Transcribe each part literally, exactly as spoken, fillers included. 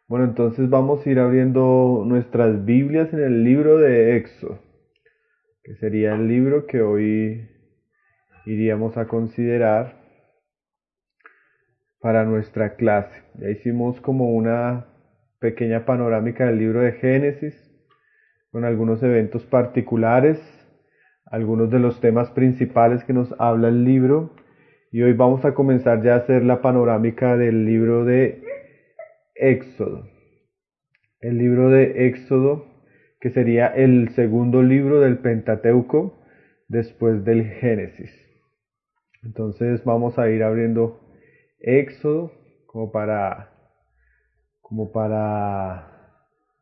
Bueno, entonces vamos a ir abriendo nuestras Biblias en el libro de Éxodo, que sería el libro que hoy iríamos a considerar para nuestra clase. Ya hicimos como una pequeña panorámica del libro de Génesis, con algunos eventos particulares, algunos de los temas principales que nos habla el libro, y hoy vamos a comenzar ya a hacer la panorámica del libro de Éxodo. El libro de Éxodo, que sería el segundo libro del Pentateuco después del Génesis. Entonces vamos a ir abriendo Éxodo como para como para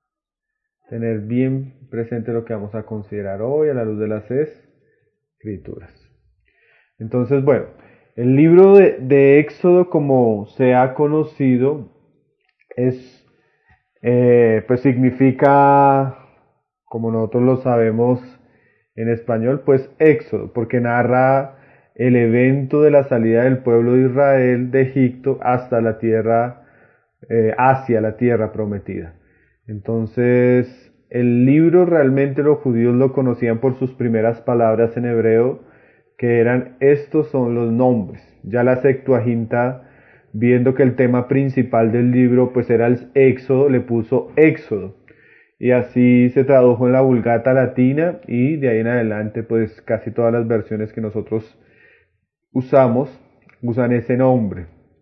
tener bien presente lo que vamos a considerar hoy a la luz de las Escrituras. Entonces, bueno, el libro de, de Éxodo, como se ha conocido, es Eh, pues significa, como nosotros lo sabemos en español, pues Éxodo, porque narra el evento de la salida del pueblo de Israel de Egipto hasta la tierra, eh, hacia la tierra prometida. Entonces, el libro realmente los judíos lo conocían por sus primeras palabras en hebreo, que eran: estos son los nombres. Ya la Septuaginta, viendo que el tema principal del libro pues era el Éxodo, le puso Éxodo, y así se tradujo en la Vulgata latina, y de ahí en adelante pues casi todas las versiones que nosotros usamos usan ese nombre.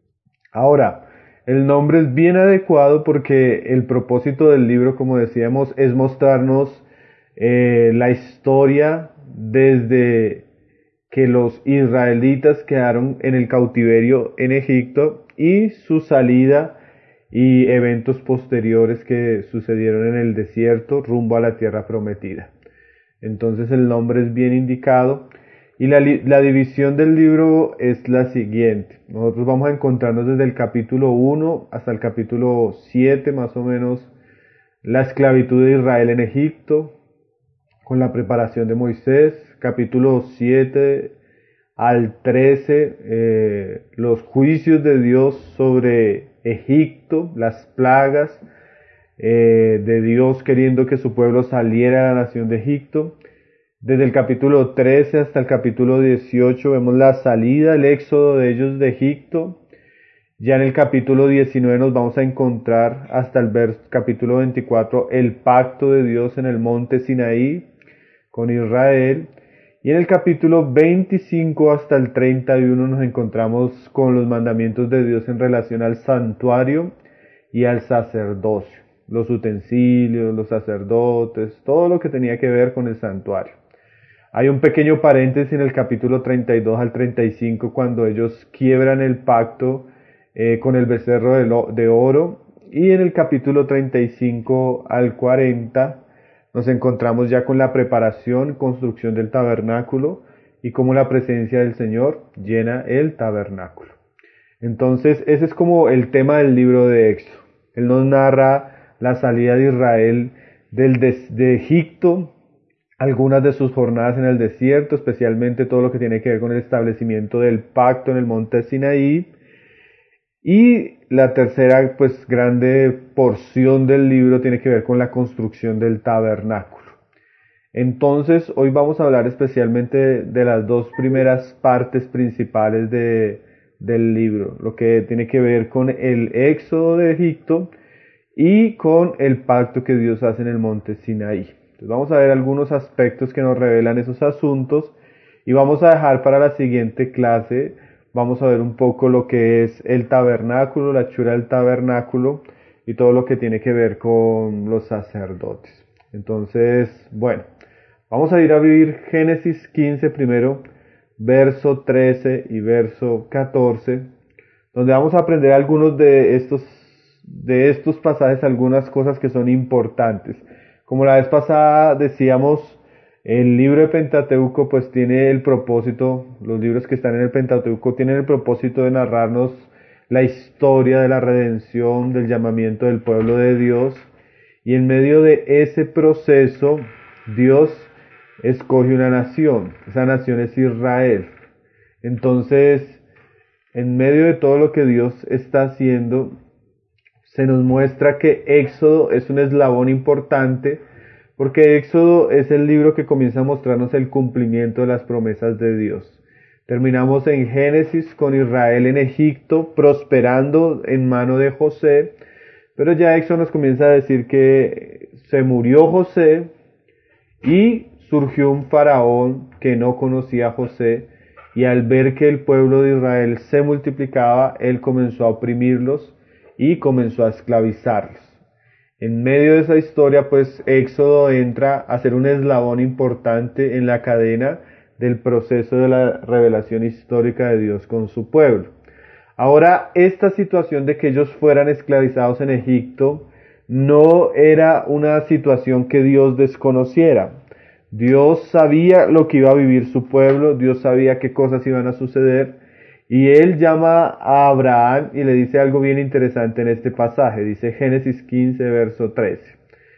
Ahora, el nombre es bien adecuado porque el propósito del libro, como decíamos, es mostrarnos eh, la historia desde que los israelitas quedaron en el cautiverio en Egipto y su salida y eventos posteriores que sucedieron en el desierto rumbo a la tierra prometida. Entonces el nombre es bien indicado, y la, la división del libro es la siguiente. Nosotros vamos a encontrarnos desde el capítulo uno hasta el capítulo siete más o menos la esclavitud de Israel en Egipto con la preparación de Moisés. Capítulo siete al trece, eh, los juicios de Dios sobre Egipto, las plagas eh, de Dios queriendo que su pueblo saliera de la nación de Egipto. Desde el capítulo trece hasta el capítulo dieciocho vemos la salida, el éxodo de ellos de Egipto. Ya en el capítulo diecinueve nos vamos a encontrar hasta el vers, capítulo veinticuatro el pacto de Dios en el monte Sinaí con Israel. Y en el capítulo veinticinco hasta el treinta y uno nos encontramos con los mandamientos de Dios en relación al santuario y al sacerdocio, los utensilios, los sacerdotes, todo lo que tenía que ver con el santuario. Hay un pequeño paréntesis en el capítulo treinta y dos al treinta y cinco cuando ellos quiebran el pacto eh, con el becerro de, lo, de oro, y en el capítulo treinta y cinco al cuarenta nos encontramos ya con la preparación, construcción del tabernáculo y cómo la presencia del Señor llena el tabernáculo. Entonces ese es como el tema del libro de Éxodo. Él nos narra la salida de Israel del de, de Egipto, algunas de sus jornadas en el desierto, especialmente todo lo que tiene que ver con el establecimiento del pacto en el monte Sinaí. Y la tercera, pues, grande porción del libro tiene que ver con la construcción del tabernáculo. Entonces, hoy vamos a hablar especialmente de, de las dos primeras partes principales de, del libro, lo que tiene que ver con el éxodo de Egipto y con el pacto que Dios hace en el monte Sinaí. Entonces, vamos a ver algunos aspectos que nos revelan esos asuntos, y vamos a dejar para la siguiente clase. Vamos a ver un poco lo que es el tabernáculo, la hechura del tabernáculo y todo lo que tiene que ver con los sacerdotes. Entonces, bueno, vamos a ir a vivir Génesis quince primero, verso trece y verso catorce, donde vamos a aprender algunos de estos, de estos pasajes, algunas cosas que son importantes. Como la vez pasada decíamos, el libro de Pentateuco pues tiene el propósito, los libros que están en el Pentateuco tienen el propósito de narrarnos la historia de la redención, del llamamiento del pueblo de Dios, y en medio de ese proceso Dios escoge una nación, esa nación es Israel. Entonces, en medio de todo lo que Dios está haciendo, se nos muestra que Éxodo es un eslabón importante, porque Éxodo es el libro que comienza a mostrarnos el cumplimiento de las promesas de Dios. Terminamos en Génesis con Israel en Egipto, prosperando en mano de José, pero ya Éxodo nos comienza a decir que se murió José y surgió un faraón que no conocía a José, y al ver que el pueblo de Israel se multiplicaba, él comenzó a oprimirlos y comenzó a esclavizarlos. En medio de esa historia, pues Éxodo entra a ser un eslabón importante en la cadena del proceso de la revelación histórica de Dios con su pueblo. Ahora, esta situación de que ellos fueran esclavizados en Egipto no era una situación que Dios desconociera. Dios sabía lo que iba a vivir su pueblo, Dios sabía qué cosas iban a suceder, y Él llama a Abraham y le dice algo bien interesante en este pasaje. Dice Génesis quince, verso trece.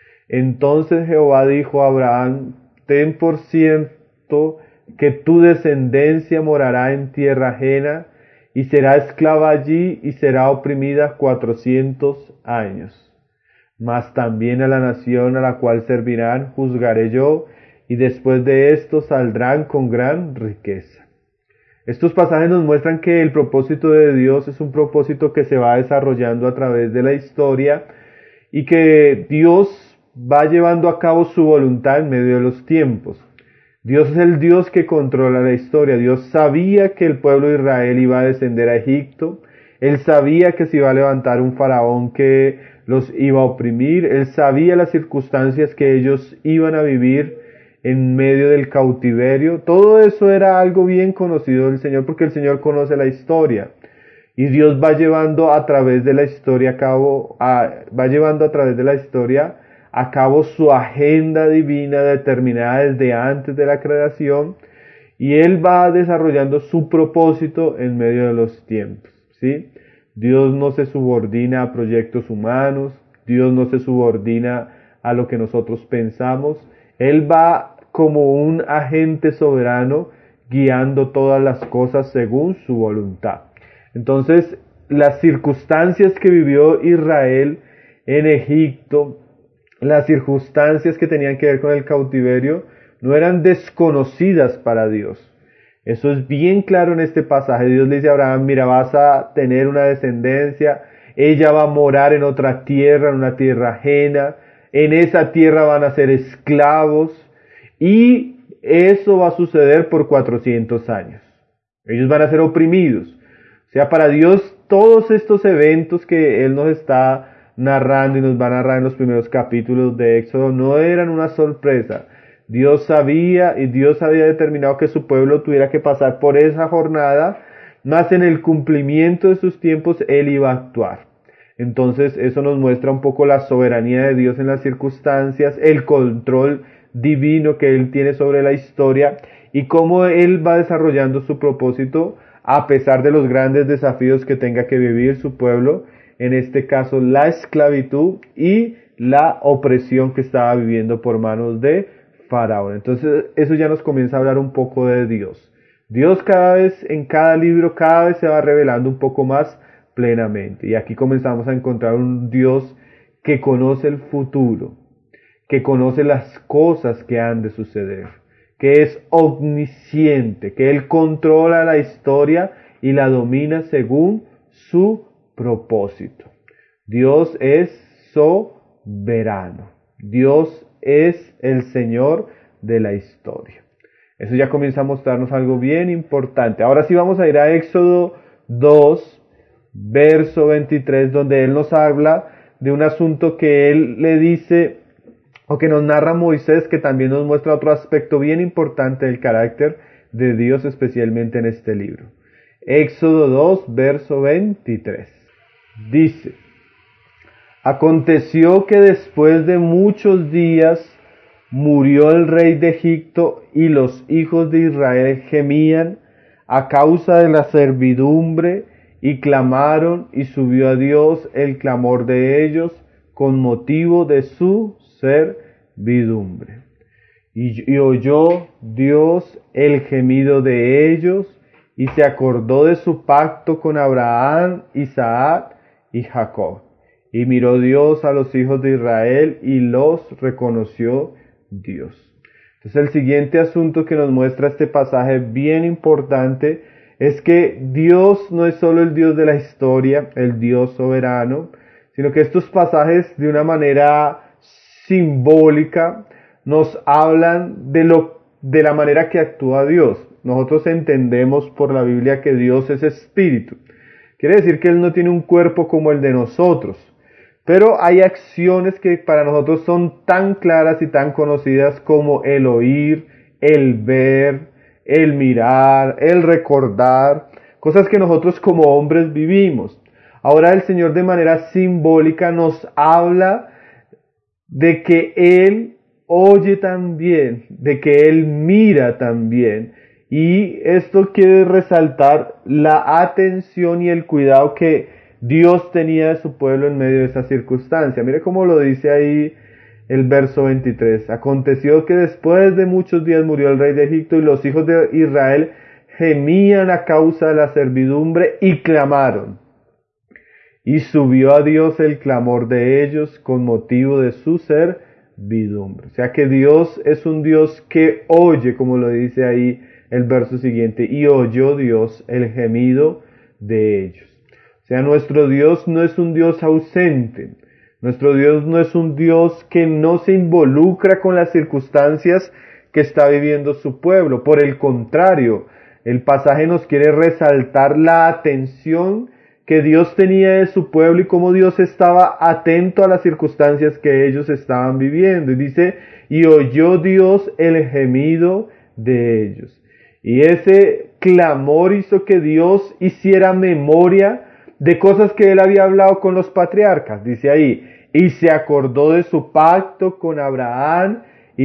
Entonces Jehová dijo a Abraham: ten por cierto que tu descendencia morará en tierra ajena, y será esclava allí, y será oprimida cuatrocientos años. Mas también a la nación a la cual servirán juzgaré yo, y después de esto saldrán con gran riqueza. Estos pasajes nos muestran que el propósito de Dios es un propósito que se va desarrollando a través de la historia, y que Dios va llevando a cabo su voluntad en medio de los tiempos. Dios es el Dios que controla la historia. Dios sabía que el pueblo de Israel iba a descender a Egipto. Él sabía que se iba a levantar un faraón que los iba a oprimir. Él sabía las circunstancias que ellos iban a vivir en medio del cautiverio. Todo eso era algo bien conocido del Señor, porque el Señor conoce la historia. Y Dios va llevando a través de la historia a cabo, a, va llevando a través de la historia a cabo su agenda divina determinada desde antes de la creación, y Él va desarrollando su propósito en medio de los tiempos, ¿sí? Dios no se subordina a proyectos humanos, Dios no se subordina a lo que nosotros pensamos. Él va como un agente soberano guiando todas las cosas según su voluntad. Entonces, las circunstancias que vivió Israel en Egipto, las circunstancias que tenían que ver con el cautiverio, no eran desconocidas para Dios. Eso es bien claro en este pasaje. Dios le dice a Abraham: mira, vas a tener una descendencia, ella va a morar en otra tierra, en una tierra ajena, en esa tierra van a ser esclavos, y eso va a suceder por cuatrocientos años. Ellos van a ser oprimidos. O sea, para Dios todos estos eventos que Él nos está narrando y nos va a narrar en los primeros capítulos de Éxodo no eran una sorpresa. Dios sabía, y Dios había determinado que su pueblo tuviera que pasar por esa jornada, más en el cumplimiento de sus tiempos Él iba a actuar. Entonces eso nos muestra un poco la soberanía de Dios en las circunstancias, el control divino que Él tiene sobre la historia, y cómo Él va desarrollando su propósito a pesar de los grandes desafíos que tenga que vivir su pueblo, en este caso la esclavitud y la opresión que estaba viviendo por manos de Faraón. Entonces eso ya nos comienza a hablar un poco de Dios. Dios cada vez, en cada libro, cada vez se va revelando un poco más plenamente. Y aquí comenzamos a encontrar un Dios que conoce el futuro, que conoce las cosas que han de suceder, que es omnisciente, que Él controla la historia y la domina según su propósito. Dios es soberano. Dios es el Señor de la historia. Eso ya comienza a mostrarnos algo bien importante. Ahora sí vamos a ir a Éxodo dos, verso veintitrés, donde Él nos habla de un asunto que Él le dice, o que nos narra Moisés, que también nos muestra otro aspecto bien importante del carácter de Dios, especialmente en este libro. Éxodo dos, verso veintitrés. Dice: aconteció que después de muchos días murió el rey de Egipto, y los hijos de Israel gemían a causa de la servidumbre, y clamaron, y subió a Dios el clamor de ellos con motivo de su servidumbre. Y, y oyó Dios el gemido de ellos, y se acordó de su pacto con Abraham, Isaac y Jacob. Y miró Dios a los hijos de Israel y los reconoció Dios. Entonces el siguiente asunto que nos muestra este pasaje bien importante es que Dios no es solo el Dios de la historia, el Dios soberano, sino que estos pasajes de una manera simbólica nos hablan de lo, de la manera que actúa Dios. Nosotros entendemos por la Biblia que Dios es espíritu. Quiere decir que Él no tiene un cuerpo como el de nosotros. Pero hay acciones que para nosotros son tan claras y tan conocidas como el oír, el ver, el mirar, el recordar, cosas que nosotros como hombres vivimos. Ahora el Señor de manera simbólica nos habla de que Él oye también, de que Él mira también. Y esto quiere resaltar la atención y el cuidado que Dios tenía de su pueblo en medio de esa circunstancia. Mire cómo lo dice ahí el verso veintitrés. Aconteció que después de muchos días murió el rey de Egipto y los hijos de Israel gemían a causa de la servidumbre y clamaron. Y subió a Dios el clamor de ellos con motivo de su servidumbre. O sea que Dios es un Dios que oye, como lo dice ahí el verso siguiente, y oyó Dios el gemido de ellos. O sea, nuestro Dios no es un Dios ausente. Nuestro Dios no es un Dios que no se involucra con las circunstancias que está viviendo su pueblo. Por el contrario, el pasaje nos quiere resaltar la atención que Dios tenía de su pueblo y cómo Dios estaba atento a las circunstancias que ellos estaban viviendo. Y dice, y oyó Dios el gemido de ellos. Y ese clamor hizo que Dios hiciera memoria de cosas que Él había hablado con los patriarcas. Dice ahí, y se acordó de su pacto con Abraham,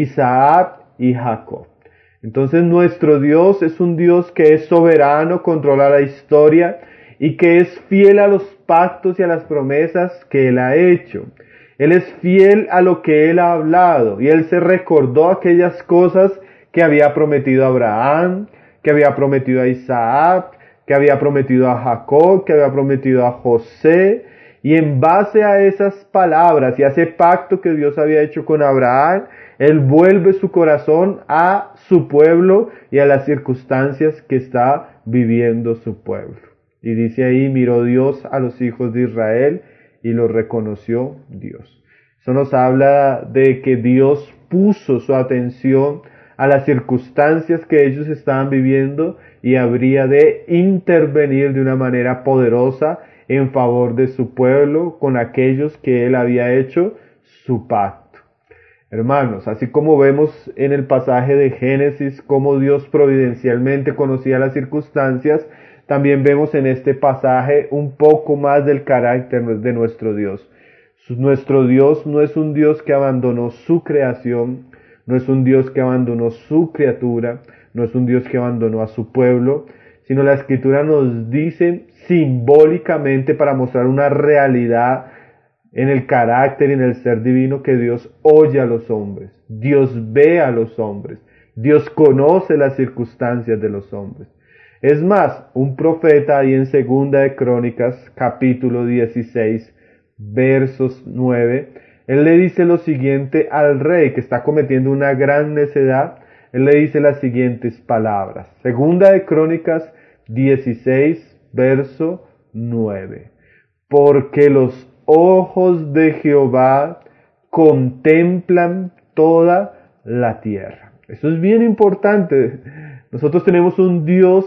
Isaac y Jacob. Entonces nuestro Dios es un Dios que es soberano, controla la historia y que es fiel a los pactos y a las promesas que Él ha hecho. Él es fiel a lo que Él ha hablado y Él se recordó aquellas cosas que había prometido a Abraham, que había prometido a Isaac, que había prometido a Jacob, que había prometido a José, y en base a esas palabras y a ese pacto que Dios había hecho con Abraham, Él vuelve su corazón a su pueblo y a las circunstancias que está viviendo su pueblo. Y dice ahí, miró Dios a los hijos de Israel y los reconoció Dios. Eso nos habla de que Dios puso su atención a las circunstancias que ellos estaban viviendo y habría de intervenir de una manera poderosa en favor de su pueblo con aquellos que Él había hecho su pacto. Hermanos, así como vemos en el pasaje de Génesis cómo Dios providencialmente conocía las circunstancias, también vemos en este pasaje un poco más del carácter de nuestro Dios. Nuestro Dios no es un Dios que abandonó su creación, no es un Dios que abandonó su criatura, no es un Dios que abandonó a su pueblo, sino la Escritura nos dice simbólicamente para mostrar una realidad en el carácter y en el ser divino que Dios oye a los hombres, Dios ve a los hombres, Dios conoce las circunstancias de los hombres. Es más, un profeta ahí en Segunda de Crónicas, capítulo dieciséis, versos nueve, él le dice lo siguiente al rey que está cometiendo una gran necedad. Él le dice las siguientes palabras. Segunda de Crónicas dieciséis, verso nueve. Porque los ojos de Jehová contemplan toda la tierra. Eso es bien importante. Nosotros tenemos un Dios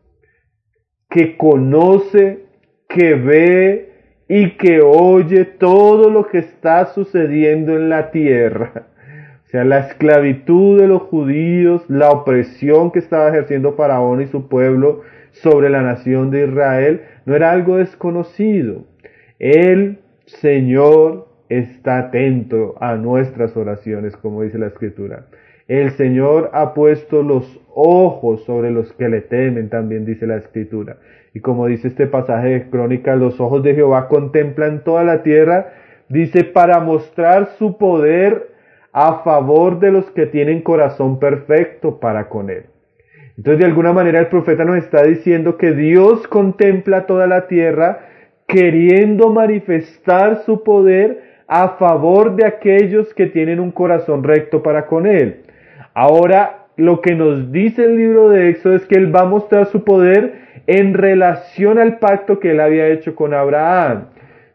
que conoce, que ve y que oye todo lo que está sucediendo en la tierra. O sea, la esclavitud de los judíos, la opresión que estaba ejerciendo Faraón y su pueblo sobre la nación de Israel, no era algo desconocido. El Señor está atento a nuestras oraciones, como dice la Escritura. El Señor ha puesto los ojos sobre los que le temen, también dice la Escritura. Y como dice este pasaje de Crónicas, los ojos de Jehová contemplan toda la tierra, dice, para mostrar su poder a favor de los que tienen corazón perfecto para con Él. Entonces, de alguna manera, el profeta nos está diciendo que Dios contempla toda la tierra, queriendo manifestar su poder a favor de aquellos que tienen un corazón recto para con Él. Ahora, lo que nos dice el libro de Éxodo es que Él va a mostrar su poder en relación al pacto que Él había hecho con Abraham.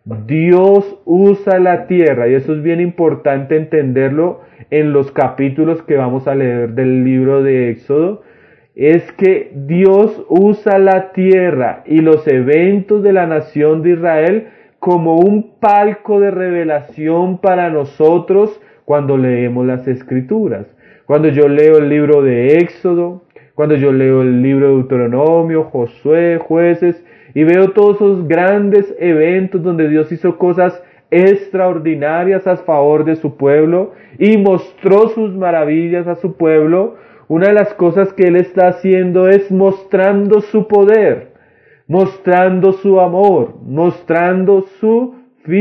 Dios usa la tierra, y eso es bien importante entenderlo en los capítulos que vamos a leer del libro de Éxodo, es que Dios usa la tierra y los eventos de la nación de Israel como un palco de revelación para nosotros cuando leemos las Escrituras. Cuando yo leo el libro de Éxodo, cuando yo leo el libro de Deuteronomio, Josué, Jueces, y veo todos esos grandes eventos donde Dios hizo cosas extraordinarias a favor de su pueblo y mostró sus maravillas a su pueblo, una de las cosas que Él está haciendo es mostrando su poder, mostrando su amor, mostrando su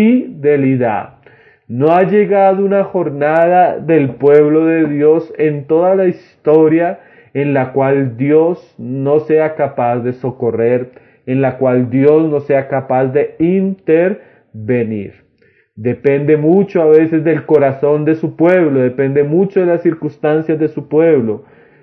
fidelidad. No ha llegado una jornada del pueblo de Dios en toda la historia en la cual Dios no sea capaz de socorrer, en la cual Dios no sea capaz de intervenir. Depende mucho a veces del corazón de su pueblo, depende mucho de las circunstancias de su pueblo,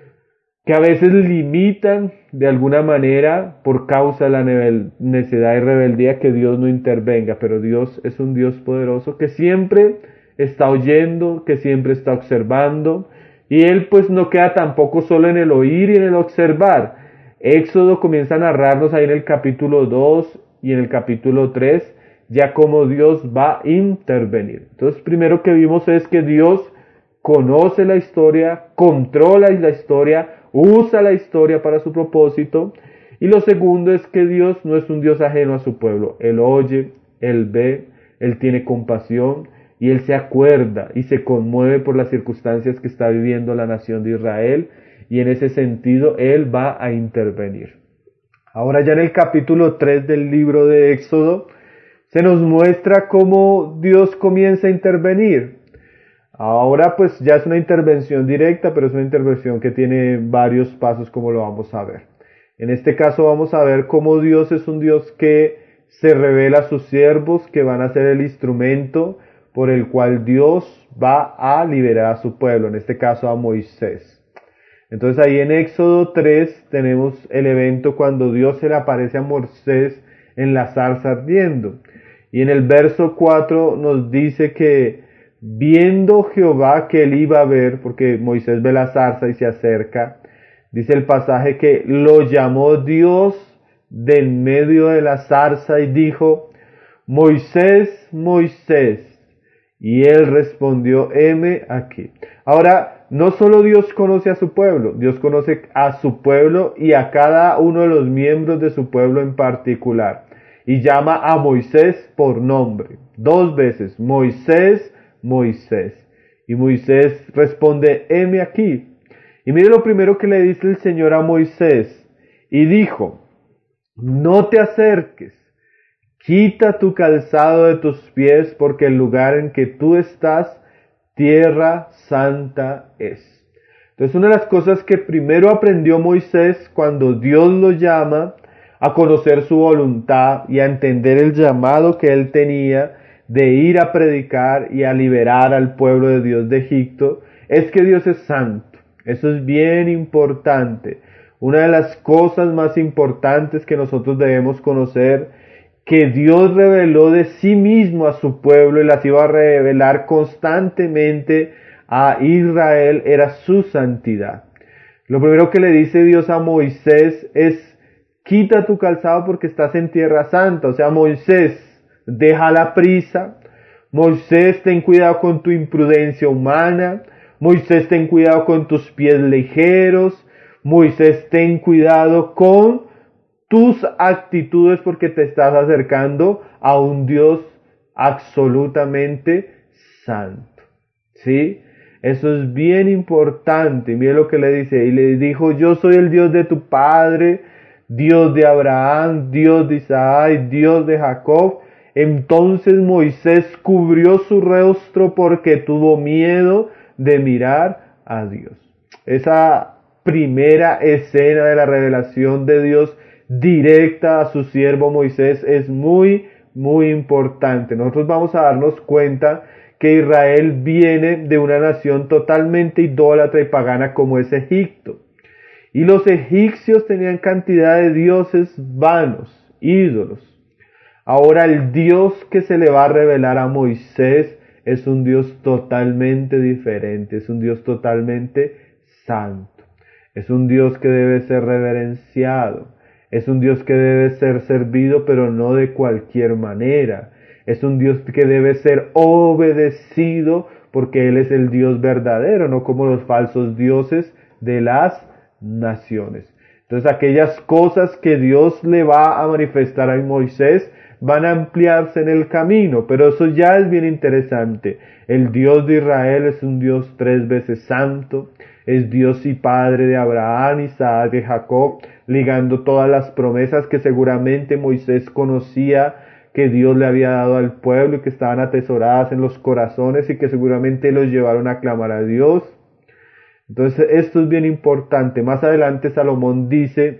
que a veces limitan de alguna manera por causa de la necedad y rebeldía que Dios no intervenga, pero Dios es un Dios poderoso que siempre está oyendo, que siempre está observando, y Él pues no queda tampoco solo en el oír y en el observar. Éxodo comienza a narrarnos ahí en el capítulo dos y en el capítulo tres ya cómo Dios va a intervenir. Entonces, primero que vimos es que Dios conoce la historia, controla la historia, usa la historia para su propósito. Y lo segundo es que Dios no es un Dios ajeno a su pueblo. Él oye, Él ve, Él tiene compasión y Él se acuerda y se conmueve por las circunstancias que está viviendo la nación de Israel. Y en ese sentido Él va a intervenir. Ahora ya en el capítulo tres del libro de Éxodo se nos muestra cómo Dios comienza a intervenir. Ahora pues ya es una intervención directa, pero es una intervención que tiene varios pasos como lo vamos a ver. En este caso vamos a ver cómo Dios es un Dios que se revela a sus siervos, que van a ser el instrumento por el cual Dios va a liberar a su pueblo, en este caso a Moisés. Entonces ahí en Éxodo tres tenemos el evento cuando Dios se le aparece a Moisés en la zarza ardiendo. Y en el verso cuatro nos dice que viendo Jehová que él iba a ver, porque Moisés ve la zarza y se acerca, dice el pasaje que lo llamó Dios de en medio de la zarza y dijo, Moisés, Moisés. Y él respondió, heme aquí. Ahora, no solo Dios conoce a su pueblo, Dios conoce a su pueblo y a cada uno de los miembros de su pueblo en particular. Y llama a Moisés por nombre. Dos veces, Moisés, Moisés. Y Moisés responde, heme aquí. Y mire lo primero que le dice el Señor a Moisés. Y dijo, no te acerques. Quita tu calzado de tus pies, porque el lugar en que tú estás, tierra santa es. Entonces, una de las cosas que primero aprendió Moisés cuando Dios lo llama a conocer su voluntad y a entender el llamado que él tenía de ir a predicar y a liberar al pueblo de Dios de Egipto, es que Dios es santo. Eso es bien importante. Una de las cosas más importantes que nosotros debemos conocer, que Dios reveló de sí mismo a su pueblo y las iba a revelar constantemente a Israel, era su santidad. Lo primero que le dice Dios a Moisés es, quita tu calzado porque estás en tierra santa. O sea, Moisés, deja la prisa. Moisés, ten cuidado con tu imprudencia humana. Moisés, ten cuidado con tus pies ligeros. Moisés, ten cuidado con tus actitudes porque te estás acercando a un Dios absolutamente santo. ¿Sí? Eso es bien importante. Mire lo que le dice. Y le dijo, yo soy el Dios de tu padre, Dios de Abraham, Dios de Isaac, Dios de Jacob. Entonces Moisés cubrió su rostro porque tuvo miedo de mirar a Dios. Esa primera escena de la revelación de Dios directa a su siervo Moisés es muy, muy importante. Nosotros vamos a darnos cuenta que Israel viene de una nación totalmente idólatra y pagana como es Egipto. Y los egipcios tenían cantidad de dioses vanos, ídolos. Ahora el Dios que se le va a revelar a Moisés es un Dios totalmente diferente, es un Dios totalmente santo. Es un Dios que debe ser reverenciado, es un Dios que debe ser servido, pero no de cualquier manera. Es un Dios que debe ser obedecido porque Él es el Dios verdadero, no como los falsos dioses de las naciones. Entonces aquellas cosas que Dios le va a manifestar a Moisés van a ampliarse en el camino, pero eso ya es bien interesante. El Dios de Israel es un Dios tres veces santo, es Dios y Padre de Abraham, Isaac y Jacob, ligando todas las promesas que seguramente Moisés conocía que Dios le había dado al pueblo y que estaban atesoradas en los corazones y que seguramente los llevaron a clamar a Dios. Entonces esto es bien importante. Más adelante Salomón dice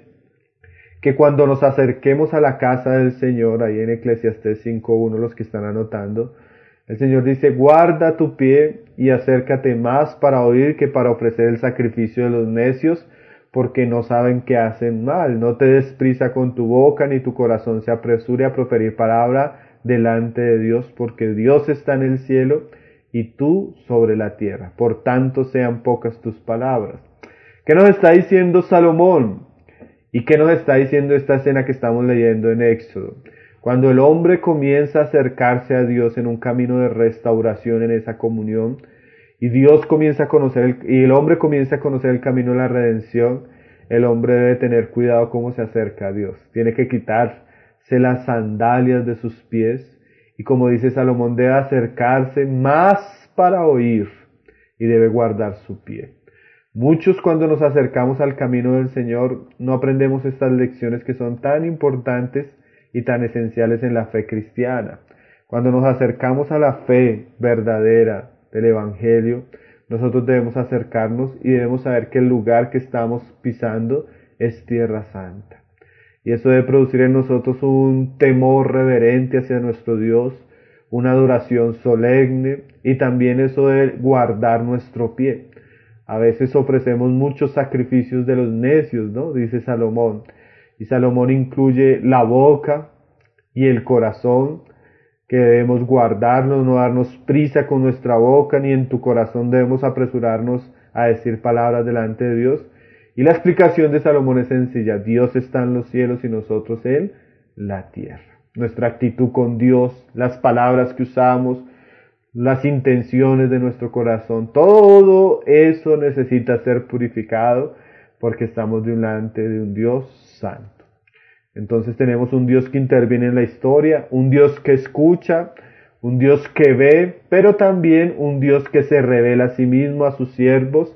que cuando nos acerquemos a la casa del Señor, ahí en Eclesiastés cinco uno, los que están anotando, el Señor dice, guarda tu pie y acércate más para oír que para ofrecer el sacrificio de los necios, porque no saben que hacen mal. No te des prisa con tu boca, ni tu corazón se apresure a proferir palabra delante de Dios, porque Dios está en el cielo y tú sobre la tierra. Por tanto, sean pocas tus palabras. ¿Qué nos está diciendo Salomón? ¿Y qué nos está diciendo esta escena que estamos leyendo en Éxodo? Cuando el hombre comienza a acercarse a Dios en un camino de restauración en esa comunión, y Dios comienza a conocer, el, y el hombre comienza a conocer el camino de la redención, el hombre debe tener cuidado cómo se acerca a Dios. Tiene que quitarse las sandalias de sus pies, y como dice Salomón, debe acercarse más para oír, y debe guardar su pie. Muchos cuando nos acercamos al camino del Señor no aprendemos estas lecciones que son tan importantes y tan esenciales en la fe cristiana. Cuando nos acercamos a la fe verdadera del Evangelio, nosotros debemos acercarnos y debemos saber que el lugar que estamos pisando es tierra santa. Y eso debe producir en nosotros un temor reverente hacia nuestro Dios, una adoración solemne, y también eso debe guardar nuestro pie. A veces ofrecemos muchos sacrificios de los necios, ¿no? Dice Salomón. Y Salomón incluye la boca y el corazón, que debemos guardarnos, no darnos prisa con nuestra boca, ni en tu corazón debemos apresurarnos a decir palabras delante de Dios. Y la explicación de Salomón es sencilla. Dios está en los cielos y nosotros en la tierra. Nuestra actitud con Dios, las palabras que usamos, las intenciones de nuestro corazón, todo eso necesita ser purificado porque estamos delante de un Dios santo. Entonces tenemos un Dios que interviene en la historia, un Dios que escucha, un Dios que ve, pero también un Dios que se revela a sí mismo a sus siervos,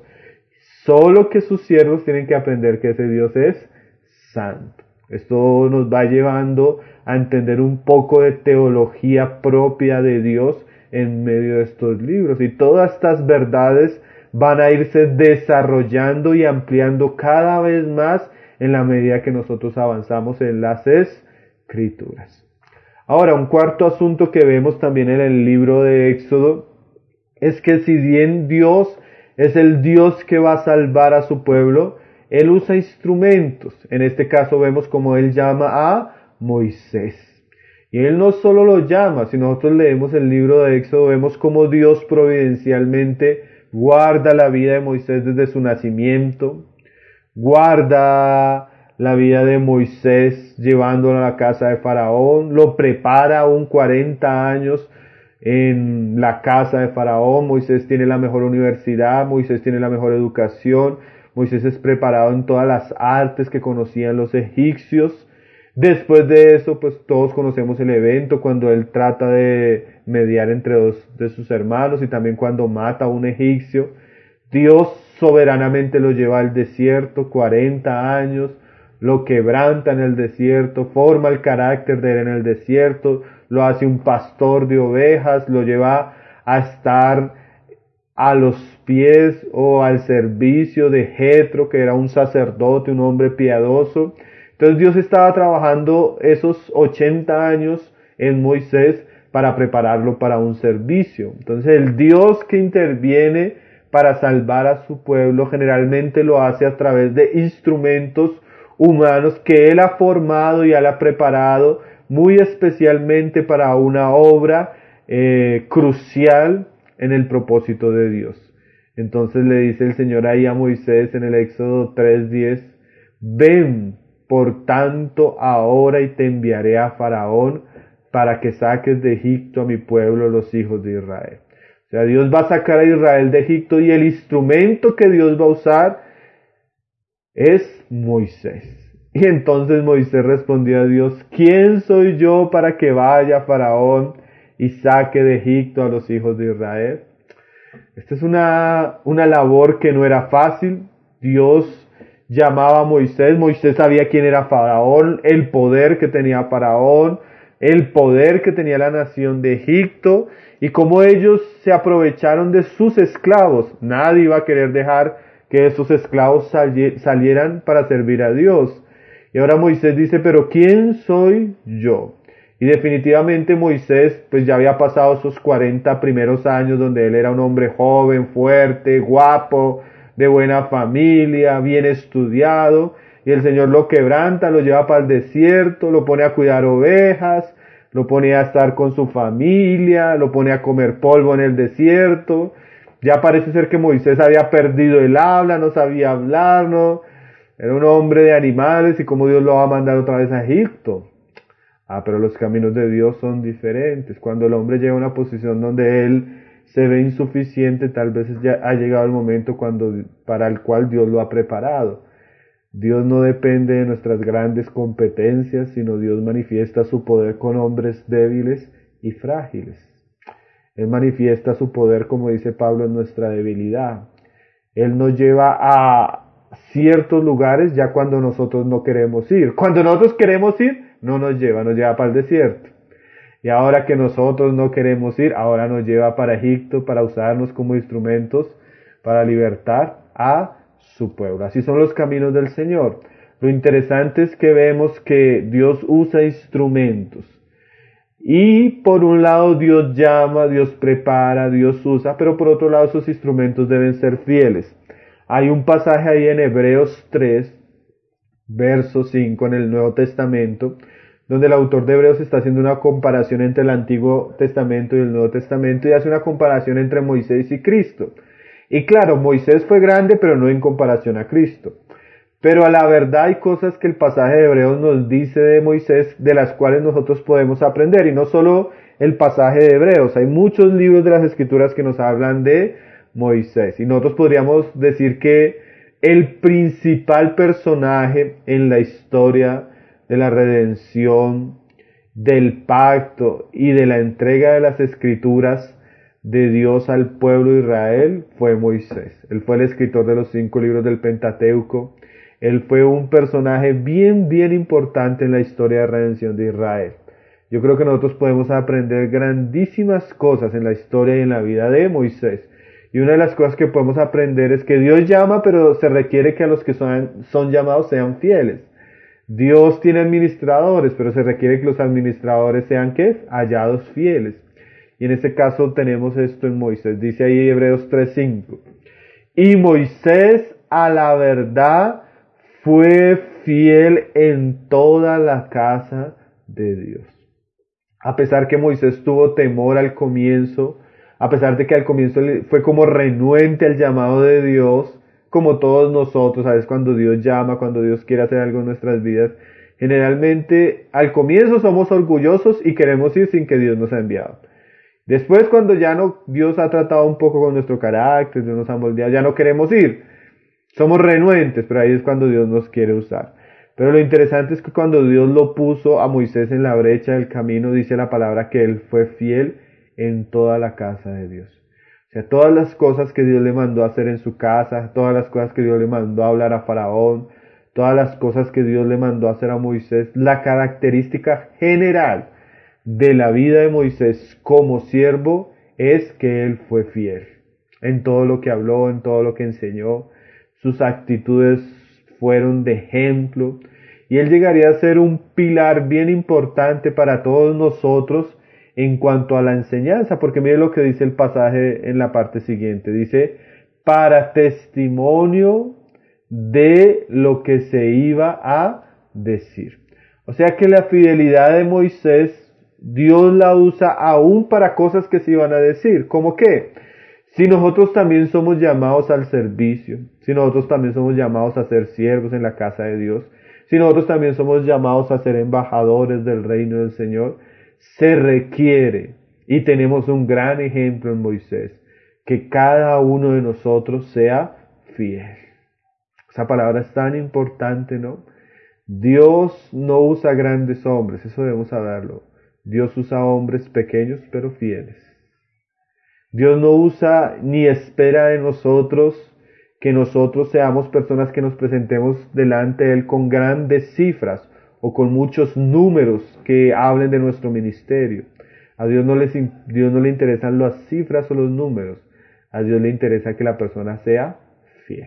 solo que sus siervos tienen que aprender que ese Dios es santo. Esto nos va llevando a entender un poco de teología propia de Dios en medio de estos libros, y todas estas verdades van a irse desarrollando y ampliando cada vez más en la medida que nosotros avanzamos en las Escrituras. Ahora, un cuarto asunto que vemos también en el libro de Éxodo es que si bien Dios es el Dios que va a salvar a su pueblo, Él usa instrumentos. En este caso vemos como Él llama a Moisés. Y Él no solo lo llama, si nosotros leemos el libro de Éxodo, vemos como Dios providencialmente guarda la vida de Moisés desde su nacimiento, guarda la vida de Moisés llevándolo a la casa de Faraón, lo prepara aún cuarenta años en la casa de Faraón. Moisés tiene la mejor universidad, Moisés tiene la mejor educación, Moisés es preparado en todas las artes que conocían los egipcios. Después de eso, pues todos conocemos el evento cuando él trata de mediar entre dos de sus hermanos y también cuando mata a un egipcio. Dios soberanamente lo lleva al desierto, cuarenta años, lo quebranta en el desierto, forma el carácter de él en el desierto, lo hace un pastor de ovejas, lo lleva a estar a los pies o al servicio de Jetro, que era un sacerdote, un hombre piadoso. Entonces Dios estaba trabajando esos ochenta años en Moisés para prepararlo para un servicio. Entonces el Dios que interviene para salvar a su pueblo generalmente lo hace a través de instrumentos humanos que Él ha formado y Él ha preparado muy especialmente para una obra eh, crucial en el propósito de Dios. Entonces le dice el Señor ahí a Moisés en el Éxodo tres diez, ven por tanto ahora y te enviaré a Faraón para que saques de Egipto a mi pueblo, los hijos de Israel. O sea, Dios va a sacar a Israel de Egipto y el instrumento que Dios va a usar es Moisés. Y entonces Moisés respondió a Dios, ¿quién soy yo para que vaya a Faraón y saque de Egipto a los hijos de Israel? Esta es una, una labor que no era fácil. Dios llamaba a Moisés, Moisés sabía quién era Faraón, el poder que tenía Faraón, el poder que tenía la nación de Egipto y cómo ellos se aprovecharon de sus esclavos. Nadie iba a querer dejar que esos esclavos salieran para servir a Dios. Y ahora Moisés dice, pero ¿quién soy yo? Y definitivamente Moisés pues ya había pasado esos cuarenta primeros años donde él era un hombre joven, fuerte, guapo, de buena familia, bien estudiado, y el Señor lo quebranta, lo lleva para el desierto, lo pone a cuidar ovejas, lo pone a estar con su familia, lo pone a comer polvo en el desierto. Ya parece ser que Moisés había perdido el habla, no sabía hablar, no, era un hombre de animales y cómo Dios lo va a mandar otra vez a Egipto. Ah, pero los caminos de Dios son diferentes. Cuando el hombre llega a una posición donde él se ve insuficiente, tal vez ya ha llegado el momento cuando, para el cual Dios lo ha preparado. Dios no depende de nuestras grandes competencias, sino Dios manifiesta su poder con hombres débiles y frágiles. Él manifiesta su poder, como dice Pablo, en nuestra debilidad. Él nos lleva a ciertos lugares ya cuando nosotros no queremos ir. Cuando nosotros queremos ir, no nos lleva, nos lleva para el desierto. Y ahora que nosotros no queremos ir, ahora nos lleva para Egipto para usarnos como instrumentos para libertar a su pueblo. Así son los caminos del Señor. Lo interesante es que vemos que Dios usa instrumentos. Y por un lado Dios llama, Dios prepara, Dios usa, pero por otro lado esos instrumentos deben ser fieles. Hay un pasaje ahí en Hebreos tres, verso cinco en el Nuevo Testamento, donde el autor de Hebreos está haciendo una comparación entre el Antiguo Testamento y el Nuevo Testamento y hace una comparación entre Moisés y Cristo. Y claro, Moisés fue grande, pero no en comparación a Cristo. Pero a la verdad hay cosas que el pasaje de Hebreos nos dice de Moisés, de las cuales nosotros podemos aprender. Y no solo el pasaje de Hebreos, hay muchos libros de las Escrituras que nos hablan de Moisés. Y nosotros podríamos decir que el principal personaje en la historia de la redención, del pacto y de la entrega de las Escrituras de Dios al pueblo de Israel fue Moisés. Él fue el escritor de los cinco libros del Pentateuco. Él fue un personaje bien, bien importante en la historia de redención de Israel. Yo creo que nosotros podemos aprender grandísimas cosas en la historia y en la vida de Moisés. Y una de las cosas que podemos aprender es que Dios llama, pero se requiere que a los que son, son llamados sean fieles. Dios tiene administradores, pero se requiere que los administradores sean, ¿qué? Hallados fieles. Y en este caso tenemos esto en Moisés. Dice ahí Hebreos tres cinco. Y Moisés a la verdad fue fiel en toda la casa de Dios. A pesar que Moisés tuvo temor al comienzo, a pesar de que al comienzo fue como renuente al llamado de Dios, como todos nosotros, ¿sabes? Cuando Dios llama, cuando Dios quiere hacer algo en nuestras vidas, generalmente al comienzo somos orgullosos y queremos ir sin que Dios nos ha enviado. Después, cuando ya no, Dios ha tratado un poco con nuestro carácter, Dios nos ha moldeado, ya no queremos ir. Somos renuentes, pero ahí es cuando Dios nos quiere usar. Pero lo interesante es que cuando Dios lo puso a Moisés en la brecha del camino, dice la palabra que él fue fiel en toda la casa de Dios. O sea, todas las cosas que Dios le mandó a hacer en su casa, todas las cosas que Dios le mandó a hablar a Faraón, todas las cosas que Dios le mandó a hacer a Moisés, la característica general de la vida de Moisés como siervo es que él fue fiel en todo lo que habló, en todo lo que enseñó. Sus actitudes fueron de ejemplo. y él llegaría a ser un pilar bien importante para todos nosotros en cuanto a la enseñanza, porque mire lo que dice el pasaje en la parte siguiente, dice, para testimonio de lo que se iba a decir. O sea que la fidelidad de Moisés, Dios la usa aún para cosas que se iban a decir. ¿Cómo qué? Si nosotros también somos llamados al servicio, si nosotros también somos llamados a ser siervos en la casa de Dios, si nosotros también somos llamados a ser embajadores del reino del Señor, se requiere, y tenemos un gran ejemplo en Moisés, que cada uno de nosotros sea fiel. Esa palabra es tan importante, ¿no? Dios no usa grandes hombres, eso debemos saberlo. Dios usa hombres pequeños pero fieles. Dios no usa ni espera de nosotros que nosotros seamos personas que nos presentemos delante de Él con grandes cifras o con muchos números que hablen de nuestro ministerio. A Dios no, les, Dios no le interesan las cifras o los números. A Dios le interesa que la persona sea fiel.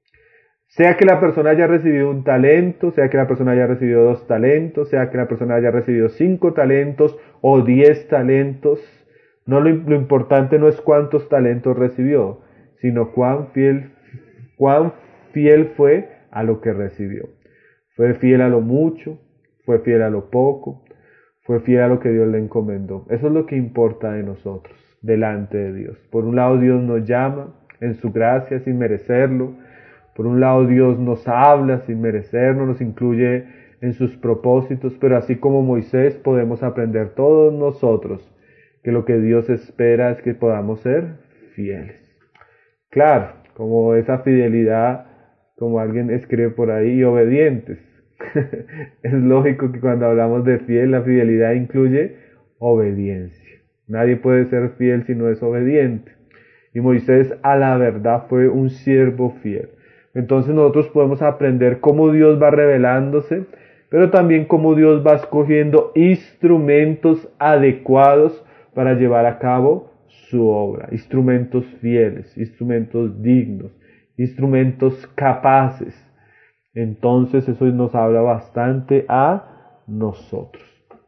Sea que la persona haya recibido un talento, sea que la persona haya recibido dos talentos, sea que la persona haya recibido cinco talentos o diez talentos, no lo, lo importante no es cuántos talentos recibió, sino cuán fiel, cuán fiel fue a lo que recibió. Fue fiel a lo mucho, fue fiel a lo poco, fue fiel a lo que Dios le encomendó. Eso es lo que importa de nosotros, delante de Dios. Por un lado Dios nos llama en su gracia sin merecerlo. Por un lado Dios nos habla sin merecernos, nos incluye en sus propósitos, pero así como Moisés podemos aprender todos nosotros que lo que Dios espera es que podamos ser fieles. Claro, como esa fidelidad, como alguien escribe por ahí, y obedientes. Es lógico que cuando hablamos de fiel, la fidelidad incluye obediencia. Nadie puede ser fiel si no es obediente. Y Moisés a la verdad fue un siervo fiel. Entonces nosotros podemos aprender cómo Dios va revelándose, pero también cómo Dios va escogiendo instrumentos adecuados para llevar a cabo su obra. Instrumentos fieles, instrumentos dignos, instrumentos capaces. Entonces eso nos habla bastante a nosotros.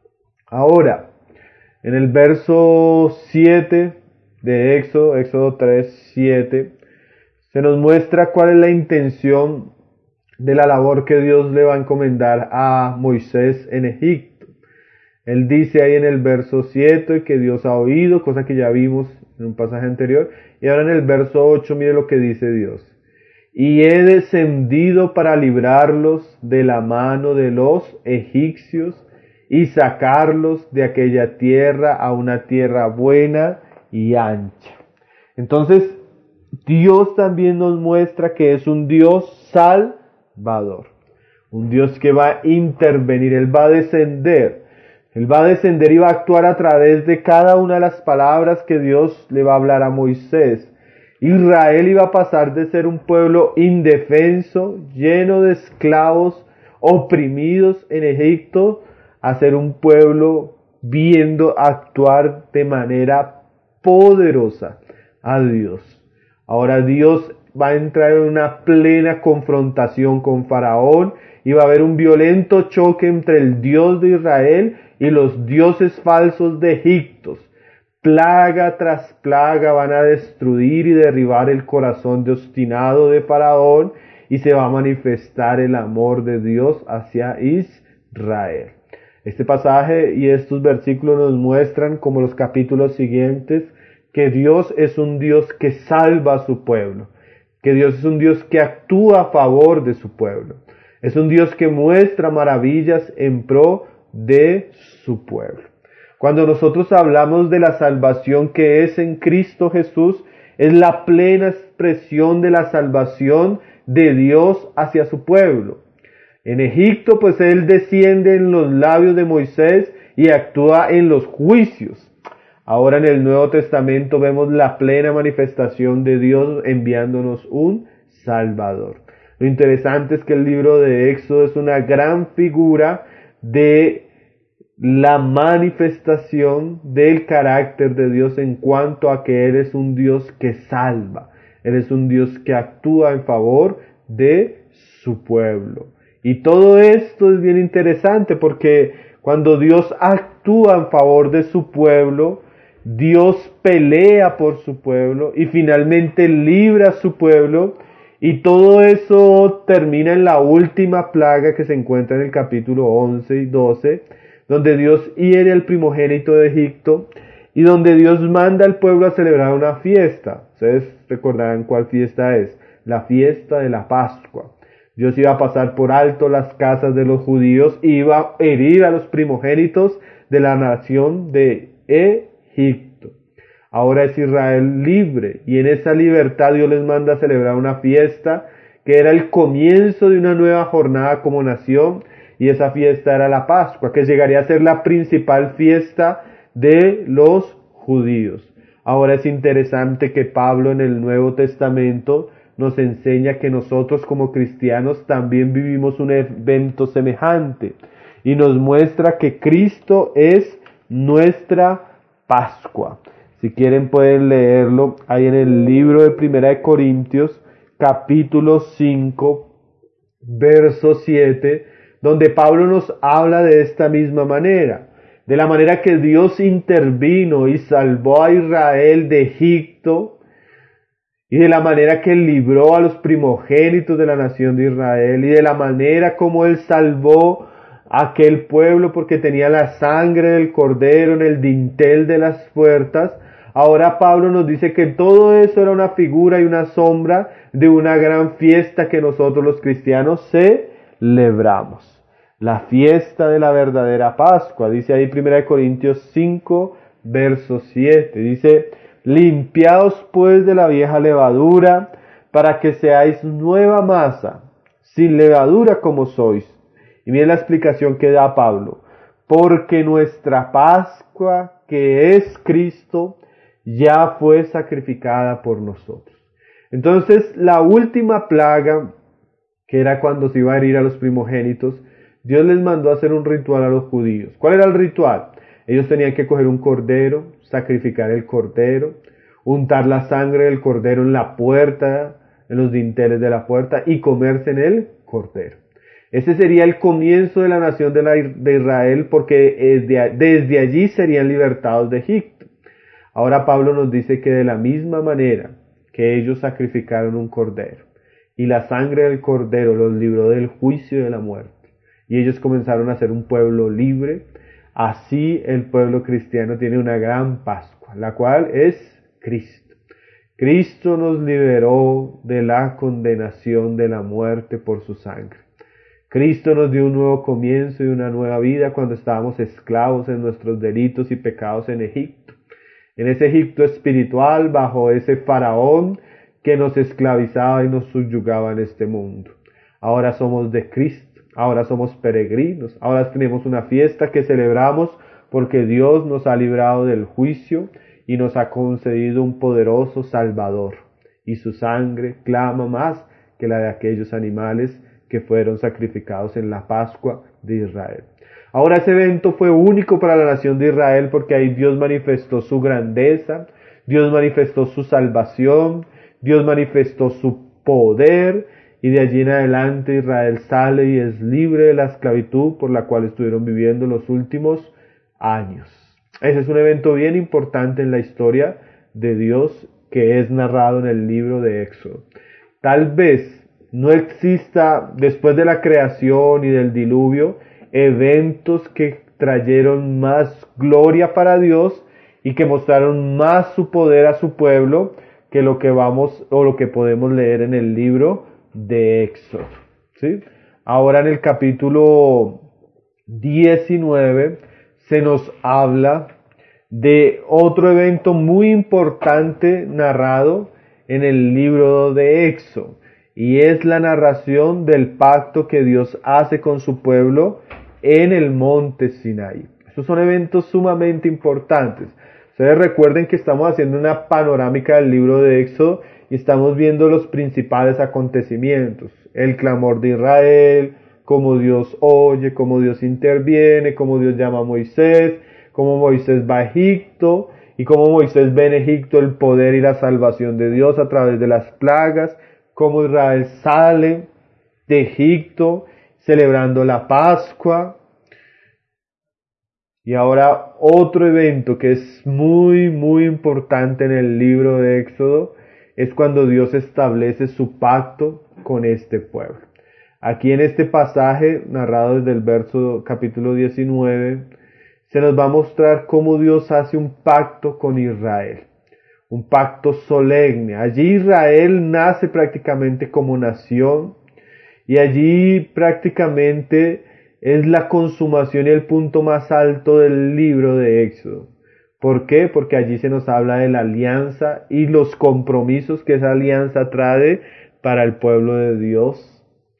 Ahora, en el verso siete de Éxodo, Éxodo tres, siete, se nos muestra cuál es la intención de la labor que Dios le va a encomendar a Moisés en Egipto. Él dice ahí en el verso siete que Dios ha oído, cosa que ya vimos en un pasaje anterior. Y ahora en el verso ocho, mire lo que dice Dios. Y he descendido para librarlos de la mano de los egipcios y sacarlos de aquella tierra a una tierra buena y ancha. Entonces, Dios también nos muestra que es un Dios salvador. Un Dios que va a intervenir, Él va a descender. Él va a descender y va a actuar a través de cada una de las palabras que Dios le va a hablar a Moisés. Israel iba a pasar de ser un pueblo indefenso, lleno de esclavos, oprimidos en Egipto, a ser un pueblo viendo actuar de manera poderosa a Dios. Ahora Dios va a entrar en una plena confrontación con Faraón y va a haber un violento choque entre el Dios de Israel y los dioses falsos de Egipto. Plaga tras plaga van a destruir y derribar el corazón de obstinado de Faraón y se va a manifestar el amor de Dios hacia Israel. Este pasaje y estos versículos nos muestran, como los capítulos siguientes, que Dios es un Dios que salva a su pueblo, que Dios es un Dios que actúa a favor de su pueblo, es un Dios que muestra maravillas en pro de su pueblo. Cuando nosotros hablamos de la salvación que es en Cristo Jesús, es la plena expresión de la salvación de Dios hacia su pueblo. En Egipto, pues Él desciende en los labios de Moisés y actúa en los juicios. Ahora en el Nuevo Testamento vemos la plena manifestación de Dios enviándonos un Salvador. Lo interesante es que el libro de Éxodo es una gran figura de la manifestación del carácter de Dios en cuanto a que Él es un Dios que salva. Él es un Dios que actúa en favor de su pueblo. Y todo esto es bien interesante porque cuando Dios actúa en favor de su pueblo, Dios pelea por su pueblo y finalmente libra a su pueblo, y todo eso termina en la última plaga que se encuentra en el capítulo once y doce, donde Dios hiere al primogénito de Egipto y donde Dios manda al pueblo a celebrar una fiesta. Ustedes recordarán cuál fiesta es, la fiesta de la Pascua. Dios iba a pasar por alto las casas de los judíos y iba a herir a los primogénitos de la nación de Egipto. Ahora es Israel libre, y en esa libertad Dios les manda a celebrar una fiesta que era el comienzo de una nueva jornada como nación, y esa fiesta era la Pascua, que llegaría a ser la principal fiesta de los judíos. Ahora es interesante que Pablo en el Nuevo Testamento nos enseña que nosotros como cristianos también vivimos un evento semejante, y nos muestra que Cristo es nuestra Pascua. Si quieren pueden leerlo ahí en el libro de Primera de Corintios, capítulo cinco, verso siete, donde Pablo nos habla de esta misma manera, de la manera que Dios intervino y salvó a Israel de Egipto, y de la manera que libró a los primogénitos de la nación de Israel, y de la manera como Él salvó a aquel pueblo porque tenía la sangre del cordero en el dintel de las puertas. Ahora Pablo nos dice que todo eso era una figura y una sombra de una gran fiesta que nosotros los cristianos celebramos. La fiesta de la verdadera Pascua. Dice ahí Primera de Corintios cinco, verso siete. Dice: limpiaos pues de la vieja levadura, para que seáis nueva masa, sin levadura como sois. Y miren la explicación que da Pablo. Porque nuestra Pascua, que es Cristo, ya fue sacrificada por nosotros. Entonces, la última plaga, que era cuando se iba a herir a los primogénitos, Dios les mandó a hacer un ritual a los judíos. ¿Cuál era el ritual? Ellos tenían que coger un cordero, sacrificar el cordero, untar la sangre del cordero en la puerta, en los dinteles de la puerta, y comerse en el cordero. Ese sería el comienzo de la nación de, la, de Israel, porque desde, desde allí serían libertados de Egipto. Ahora Pablo nos dice que de la misma manera que ellos sacrificaron un cordero, y la sangre del cordero los libró del juicio y de la muerte, y ellos comenzaron a ser un pueblo libre, así el pueblo cristiano tiene una gran Pascua, la cual es Cristo. Cristo nos liberó de la condenación de la muerte por su sangre. Cristo nos dio un nuevo comienzo y una nueva vida cuando estábamos esclavos en nuestros delitos y pecados en Egipto. En ese Egipto espiritual, bajo ese faraón que nos esclavizaba y nos subyugaba en este mundo. Ahora somos de Cristo, ahora somos peregrinos, ahora tenemos una fiesta que celebramos porque Dios nos ha librado del juicio y nos ha concedido un poderoso Salvador. Y su sangre clama más que la de aquellos animales que fueron sacrificados en la Pascua de Israel. Ahora ese evento fue único para la nación de Israel porque ahí Dios manifestó su grandeza, Dios manifestó su salvación, Dios manifestó su poder, y de allí en adelante Israel sale y es libre de la esclavitud por la cual estuvieron viviendo los últimos años. Ese es un evento bien importante en la historia de Dios que es narrado en el libro de Éxodo. Tal vez no exista después de la creación y del diluvio eventos que trajeron más gloria para Dios y que mostraron más su poder a su pueblo que lo que vamos o lo que podemos leer en el libro de Éxodo, ¿sí? Ahora en el capítulo diecinueve se nos habla de otro evento muy importante narrado en el libro de Éxodo, y es la narración del pacto que Dios hace con su pueblo en el monte Sinaí. Estos son eventos sumamente importantes. Ustedes recuerden que estamos haciendo una panorámica del libro de Éxodo y estamos viendo los principales acontecimientos. El clamor de Israel, cómo Dios oye, cómo Dios interviene, cómo Dios llama a Moisés, cómo Moisés va a Egipto y cómo Moisés ve en Egipto el poder y la salvación de Dios a través de las plagas, cómo Israel sale de Egipto, celebrando la Pascua. Y ahora otro evento que es muy, muy importante en el libro de Éxodo es cuando Dios establece su pacto con este pueblo. Aquí en este pasaje, narrado desde el verso capítulo diecinueve, se nos va a mostrar cómo Dios hace un pacto con Israel. Un pacto solemne. Allí Israel nace prácticamente como nación y allí prácticamente es la consumación y el punto más alto del libro de Éxodo. ¿Por qué? Porque allí se nos habla de la alianza y los compromisos que esa alianza trae para el pueblo de Dios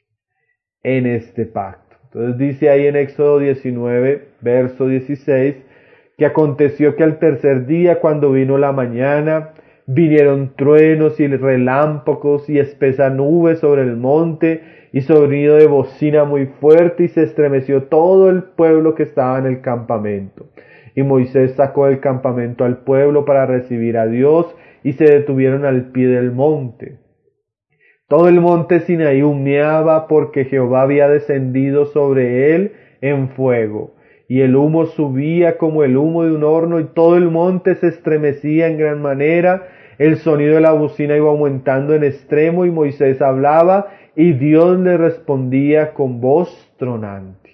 en este pacto. Entonces dice ahí en Éxodo diecinueve, verso dieciséis, que aconteció que al tercer día, cuando vino la mañana, vinieron truenos y relámpagos y espesa nube sobre el monte y sonido de bocina muy fuerte, y se estremeció todo el pueblo que estaba en el campamento. Y Moisés sacó del campamento al pueblo para recibir a Dios, y se detuvieron al pie del monte. Todo el monte Sinaí humeaba porque Jehová había descendido sobre él en fuego, y el humo subía como el humo de un horno, y todo el monte se estremecía en gran manera. El sonido de la bocina iba aumentando en extremo, y Moisés hablaba, y Dios le respondía con voz tronante.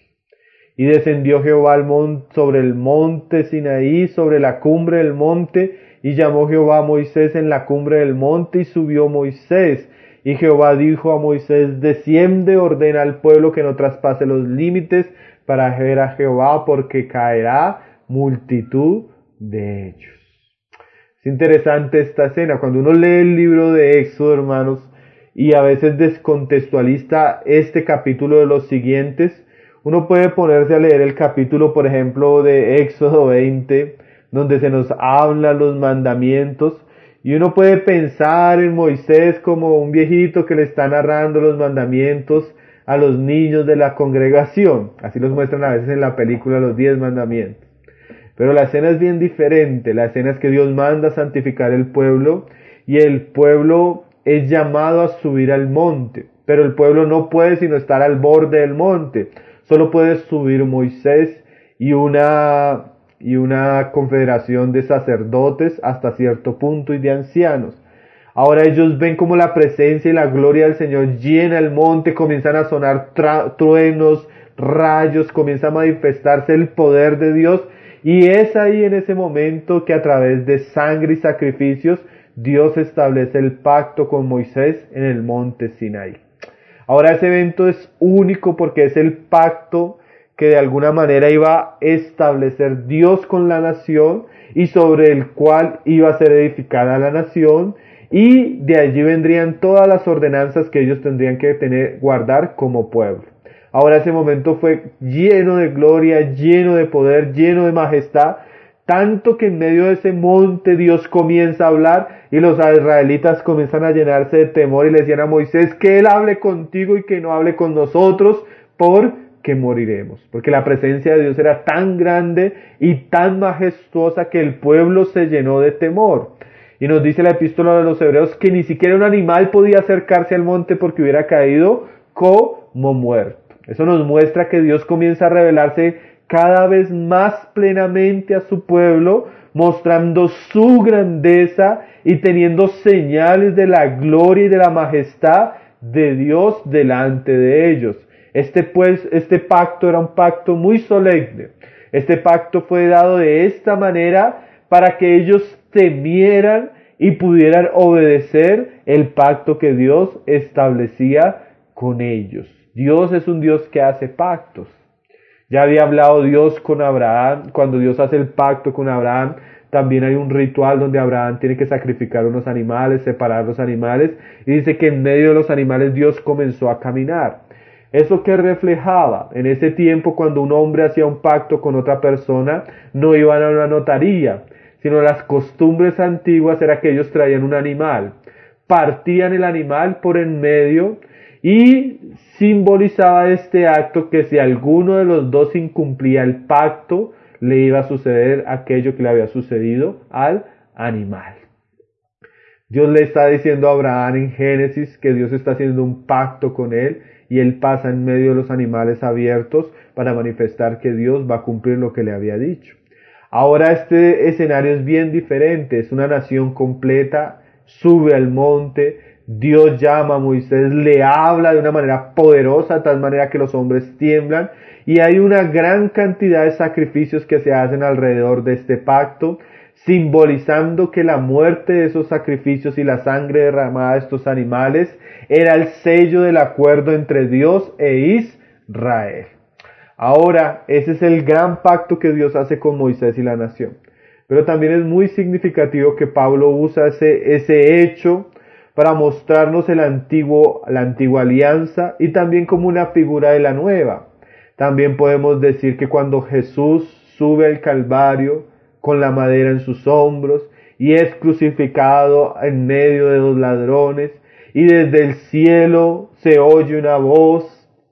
Y descendió Jehová al monte, sobre el monte Sinaí, sobre la cumbre del monte, y llamó Jehová a Moisés en la cumbre del monte, y subió Moisés. Y Jehová dijo a Moisés: desciende, ordena al pueblo que no traspase los límites para ver a Jehová, porque caerá multitud de ellos. Es interesante esta escena. Cuando uno lee el libro de Éxodo, hermanos, y a veces descontextualiza este capítulo de los siguientes, uno puede ponerse a leer el capítulo, por ejemplo, de Éxodo veinte, donde se nos hablan los mandamientos, y uno puede pensar en Moisés como un viejito que le está narrando los mandamientos a los niños de la congregación. Así los muestran a veces en la película Los Diez Mandamientos. Pero la escena es bien diferente. La escena es que Dios manda a santificar el pueblo, y el pueblo es llamado a subir al monte. Pero el pueblo no puede sino estar al borde del monte. Solo puede subir Moisés y una... y una confederación de sacerdotes hasta cierto punto y de ancianos. Ahora ellos ven como la presencia y la gloria del Señor llena el monte, comienzan a sonar truenos, rayos, comienza a manifestarse el poder de Dios, y es ahí en ese momento que a través de sangre y sacrificios Dios establece el pacto con Moisés en el monte Sinaí. Ahora ese evento es único porque es el pacto que de alguna manera iba a establecer Dios con la nación, y sobre el cual iba a ser edificada la nación, y de allí vendrían todas las ordenanzas que ellos tendrían que tener, guardar como pueblo. Ahora ese momento fue lleno de gloria, lleno de poder, lleno de majestad, tanto que en medio de ese monte Dios comienza a hablar, y los israelitas comienzan a llenarse de temor y le decían a Moisés que él hable contigo y que no hable con nosotros, por que moriremos, porque la presencia de Dios era tan grande y tan majestuosa que el pueblo se llenó de temor. Y nos dice la epístola de los Hebreos que ni siquiera un animal podía acercarse al monte porque hubiera caído como muerto. Eso nos muestra que Dios comienza a revelarse cada vez más plenamente a su pueblo, mostrando su grandeza y teniendo señales de la gloria y de la majestad de Dios delante de ellos. Este pues, este pacto era un pacto muy solemne. Este pacto fue dado de esta manera para que ellos temieran y pudieran obedecer el pacto que Dios establecía con ellos. Dios es un Dios que hace pactos. Ya había hablado Dios con Abraham. Cuando Dios hace el pacto con Abraham, también hay un ritual donde Abraham tiene que sacrificar unos animales, separar los animales, y dice que en medio de los animales Dios comenzó a caminar. ¿Eso que reflejaba? En ese tiempo, cuando un hombre hacía un pacto con otra persona, no iban a una notaría, sino las costumbres antiguas era que ellos traían un animal, partían el animal por en medio, y simbolizaba este acto que si alguno de los dos incumplía el pacto, le iba a suceder aquello que le había sucedido al animal. Dios le está diciendo a Abraham en Génesis que Dios está haciendo un pacto con él, y él pasa en medio de los animales abiertos para manifestar que Dios va a cumplir lo que le había dicho. Ahora este escenario es bien diferente, es una nación completa, sube al monte, Dios llama a Moisés, le habla de una manera poderosa, de tal manera que los hombres tiemblan, y hay una gran cantidad de sacrificios que se hacen alrededor de este pacto, simbolizando que la muerte de esos sacrificios y la sangre derramada de estos animales era el sello del acuerdo entre Dios e Israel. Ahora, ese es el gran pacto que Dios hace con Moisés y la nación. Pero también es muy significativo que Pablo usa ese, ese hecho para mostrarnos el antiguo, la antigua alianza y también como una figura de la nueva. También podemos decir que cuando Jesús sube al Calvario con la madera en sus hombros y es crucificado en medio de los ladrones y desde el cielo se oye una voz,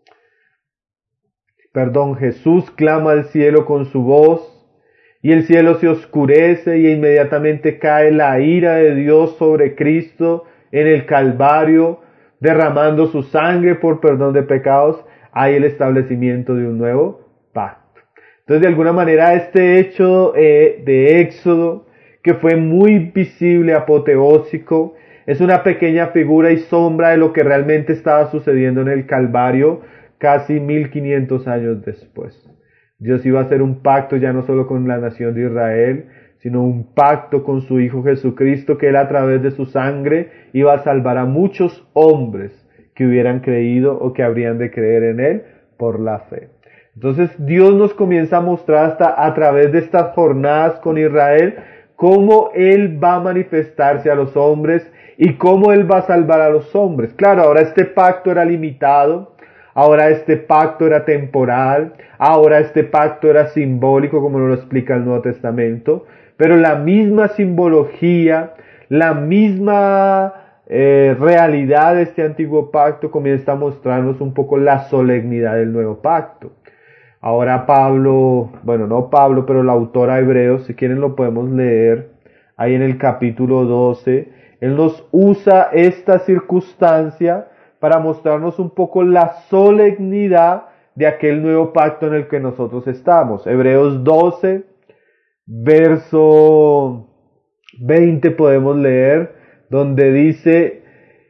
perdón, Jesús clama al cielo con su voz y el cielo se oscurece y inmediatamente cae la ira de Dios sobre Cristo en el Calvario, derramando su sangre por perdón de pecados. Hay el establecimiento de un nuevo pacto. Entonces, de alguna manera, este hecho eh, de Éxodo, que fue muy visible, apoteósico, es una pequeña figura y sombra de lo que realmente estaba sucediendo en el Calvario casi mil quinientos años después. Dios iba a hacer un pacto ya no solo con la nación de Israel, sino un pacto con su Hijo Jesucristo, que Él a través de su sangre iba a salvar a muchos hombres que hubieran creído o que habrían de creer en Él por la fe. Entonces Dios nos comienza a mostrar hasta a través de estas jornadas con Israel cómo Él va a manifestarse a los hombres y cómo Él va a salvar a los hombres. Claro, ahora este pacto era limitado, ahora este pacto era temporal, ahora este pacto era simbólico, como nos lo explica el Nuevo Testamento, pero la misma simbología, la misma Eh, realidad de este antiguo pacto comienza a mostrarnos un poco la solemnidad del nuevo pacto. Ahora Pablo, bueno no Pablo, pero el autor a Hebreos, si quieren lo podemos leer, ahí en el capítulo doce, él nos usa esta circunstancia para mostrarnos un poco la solemnidad de aquel nuevo pacto en el que nosotros estamos. Hebreos doce, verso veinte podemos leer, donde dice,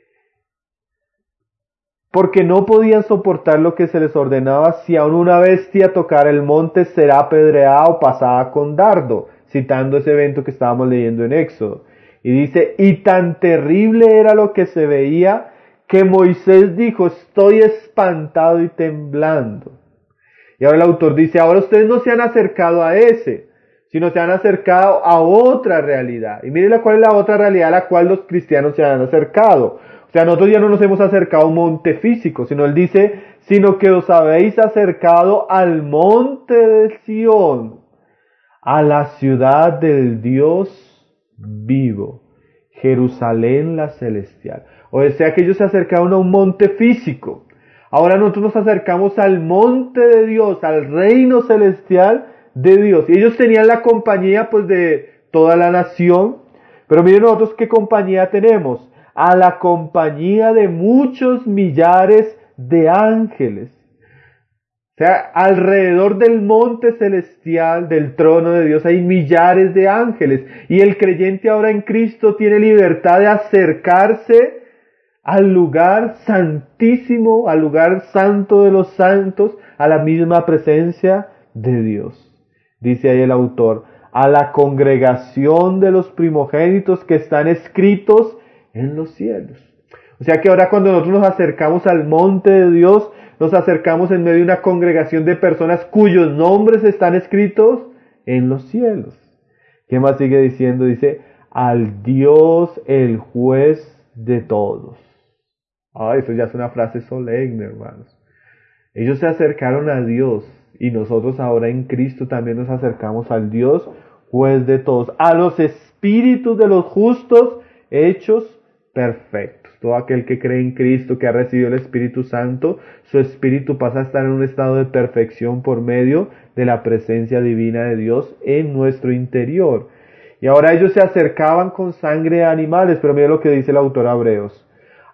porque no podían soportar lo que se les ordenaba, si aún una bestia tocara el monte será apedreada o pasada con dardo, citando ese evento que estábamos leyendo en Éxodo. Y dice, y tan terrible era lo que se veía, que Moisés dijo, estoy espantado y temblando. Y ahora el autor dice, ahora ustedes no se han acercado a ese, sino se han acercado a otra realidad. Y miren cuál es la otra realidad a la cual los cristianos se han acercado. O sea, nosotros ya no nos hemos acercado a un monte físico, sino él dice, sino que os habéis acercado al monte de Sión, a la ciudad del Dios vivo, Jerusalén la celestial. O sea que ellos se acercaron a un monte físico. Ahora nosotros nos acercamos al monte de Dios, al reino celestial de Dios. Y ellos tenían la compañía pues de toda la nación, pero miren nosotros qué compañía tenemos, a la compañía de muchos millares de ángeles. O sea, alrededor del monte celestial, del trono de Dios, hay millares de ángeles, y el creyente ahora en Cristo tiene libertad de acercarse al lugar santísimo, al lugar santo de los santos, a la misma presencia de Dios. Dice ahí el autor, a la congregación de los primogénitos que están escritos en los cielos. O sea que ahora cuando nosotros nos acercamos al monte de Dios, nos acercamos en medio de una congregación de personas cuyos nombres están escritos en los cielos. ¿Qué más sigue diciendo? Dice, al Dios el juez de todos. Ah, eso ya es una frase solemne, hermanos. Ellos se acercaron a Dios. Y nosotros ahora en Cristo también nos acercamos al Dios, juez de todos, a los espíritus de los justos hechos perfectos. Todo aquel que cree en Cristo, que ha recibido el Espíritu Santo, su espíritu pasa a estar en un estado de perfección por medio de la presencia divina de Dios en nuestro interior. Y ahora ellos se acercaban con sangre de animales, pero mira lo que dice el autor a Hebreos.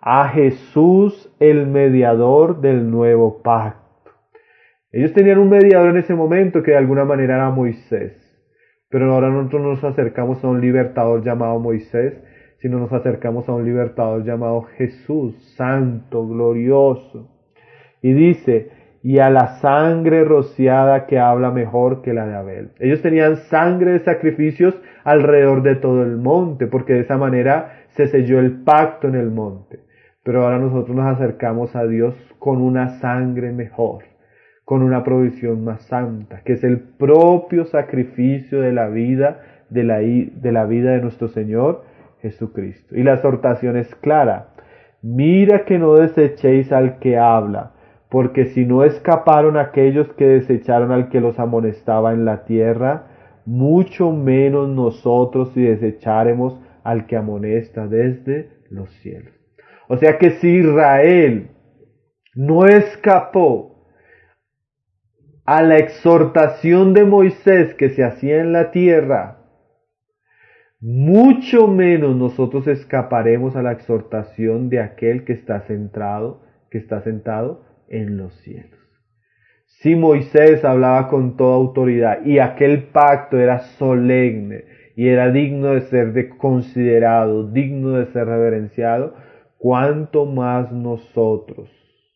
a Jesús, el mediador del nuevo pacto. Ellos tenían un mediador en ese momento que de alguna manera era Moisés, pero ahora nosotros no nos acercamos a un libertador llamado Moisés, sino nos acercamos a un libertador llamado Jesús, santo, glorioso. Y dice, y a la sangre rociada que habla mejor que la de Abel. Ellos tenían sangre de sacrificios alrededor de todo el monte, porque de esa manera se selló el pacto en el monte. Pero ahora nosotros nos acercamos a Dios con una sangre mejor, con una provisión más santa, que es el propio sacrificio de la vida, de la, de la vida de nuestro Señor Jesucristo. Y la exhortación es clara: mira que no desechéis al que habla, porque si no escaparon aquellos que desecharon al que los amonestaba en la tierra, mucho menos nosotros si desecháremos al que amonesta desde los cielos. O sea que si Israel no escapó a la exhortación de Moisés que se hacía en la tierra, mucho menos nosotros escaparemos a la exhortación de aquel que está centrado, que está sentado en los cielos. Si Moisés hablaba con toda autoridad y aquel pacto era solemne y era digno de ser de considerado, digno de ser reverenciado, cuánto más nosotros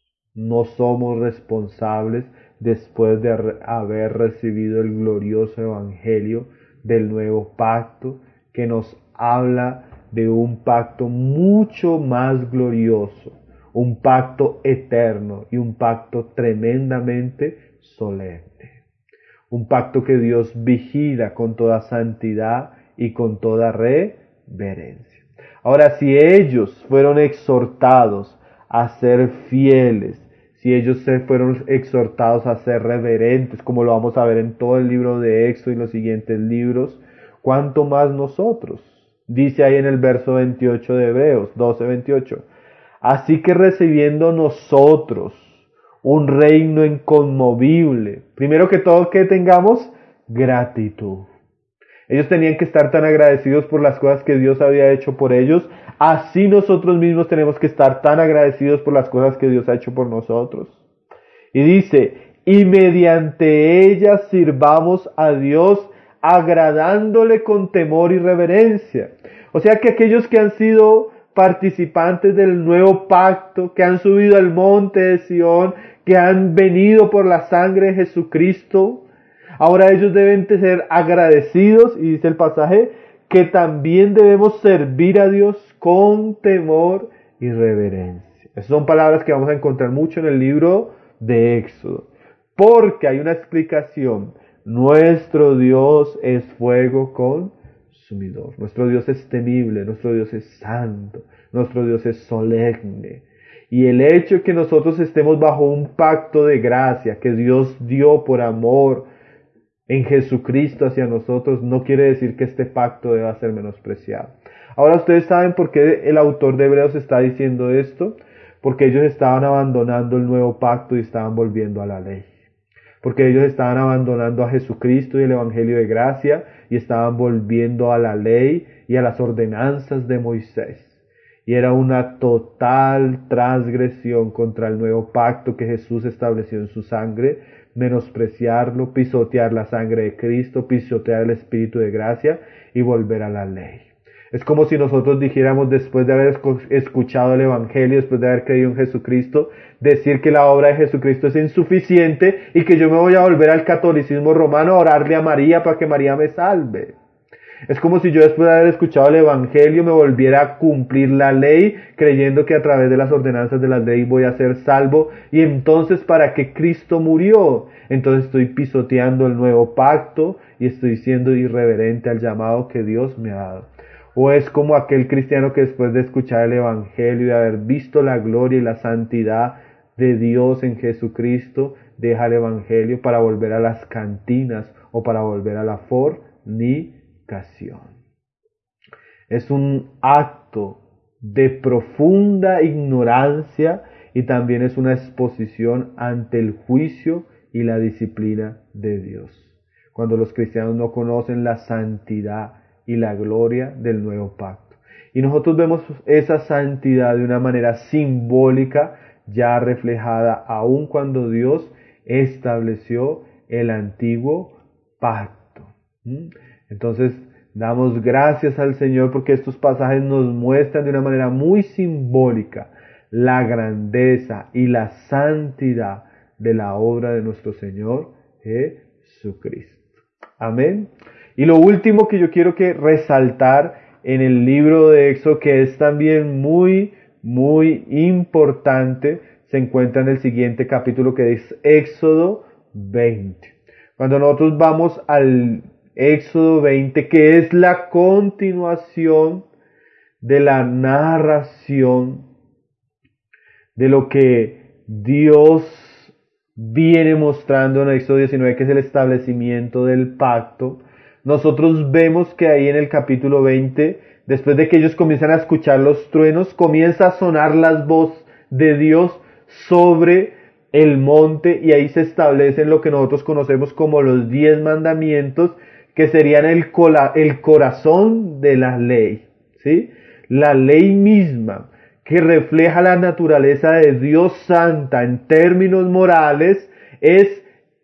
no somos responsables después de haber recibido el glorioso evangelio del nuevo pacto, que nos habla de un pacto mucho más glorioso, un pacto eterno y un pacto tremendamente solemne. Un pacto que Dios vigila con toda santidad y con toda reverencia. Ahora, si ellos fueron exhortados a ser fieles, si ellos se fueron exhortados a ser reverentes, como lo vamos a ver en todo el libro de Éxodo y los siguientes libros, ¿cuánto más nosotros? Dice ahí en el verso veintiocho de Hebreos doce veintiocho. Así que recibiendo nosotros un reino inconmovible, primero que todo, que tengamos gratitud. Ellos tenían que estar tan agradecidos por las cosas que Dios había hecho por ellos. Así nosotros mismos tenemos que estar tan agradecidos por las cosas que Dios ha hecho por nosotros. Y dice, y mediante ellas sirvamos a Dios agradándole con temor y reverencia. O sea que aquellos que han sido participantes del nuevo pacto, que han subido al monte de Sión, que han venido por la sangre de Jesucristo, ahora ellos deben ser agradecidos, y dice el pasaje, que también debemos servir a Dios con temor y reverencia. Esas son palabras que vamos a encontrar mucho en el libro de Éxodo, porque hay una explicación. Nuestro Dios es fuego consumidor. Nuestro Dios es temible, nuestro Dios es santo, nuestro Dios es solemne. Y el hecho de que nosotros estemos bajo un pacto de gracia que Dios dio por amor en Jesucristo hacia nosotros, no quiere decir que este pacto deba ser menospreciado. Ahora, ustedes saben por qué el autor de Hebreos está diciendo esto, porque ellos estaban abandonando el nuevo pacto y estaban volviendo a la ley. Porque ellos estaban abandonando a Jesucristo y el Evangelio de gracia y estaban volviendo a la ley y a las ordenanzas de Moisés. Y era una total transgresión contra el nuevo pacto que Jesús estableció en su sangre, menospreciarlo, pisotear la sangre de Cristo, pisotear el Espíritu de gracia y volver a la ley. Es como si nosotros dijéramos, después de haber escuchado el Evangelio, después de haber creído en Jesucristo, decir que la obra de Jesucristo es insuficiente y que yo me voy a volver al catolicismo romano a orarle a María para que María me salve. Es como si yo después de haber escuchado el Evangelio me volviera a cumplir la ley, creyendo que a través de las ordenanzas de la ley voy a ser salvo, y entonces ¿para qué Cristo murió? Entonces estoy pisoteando el nuevo pacto y estoy siendo irreverente al llamado que Dios me ha dado. O es como aquel cristiano que después de escuchar el Evangelio y de haber visto la gloria y la santidad de Dios en Jesucristo, deja el Evangelio para volver a las cantinas o para volver a la fornicación. Es un acto de profunda ignorancia y también es una exposición ante el juicio y la disciplina de Dios. Cuando los cristianos no conocen la santidad y la gloria del nuevo pacto. Y nosotros vemos esa santidad de una manera simbólica ya reflejada aún cuando Dios estableció el antiguo pacto. ¿Mm? Entonces, damos gracias al Señor porque estos pasajes nos muestran de una manera muy simbólica la grandeza y la santidad de la obra de nuestro Señor Jesucristo. Amén. Y lo último que yo quiero que resaltar en el libro de Éxodo, que es también muy, muy importante, se encuentra en el siguiente capítulo, que es Éxodo veinte. Cuando nosotros vamos al Éxodo veinte, que es la continuación de la narración de lo que Dios viene mostrando en Éxodo diecinueve, que es el establecimiento del pacto, nosotros vemos que ahí en el capítulo veinte, después de que ellos comienzan a escuchar los truenos, comienza a sonar las voces de Dios sobre el monte, y ahí se establecen lo que nosotros conocemos como los diez mandamientos, que serían el, cola, el corazón de la ley, ¿sí? La ley misma, que refleja la naturaleza de Dios santa en términos morales, es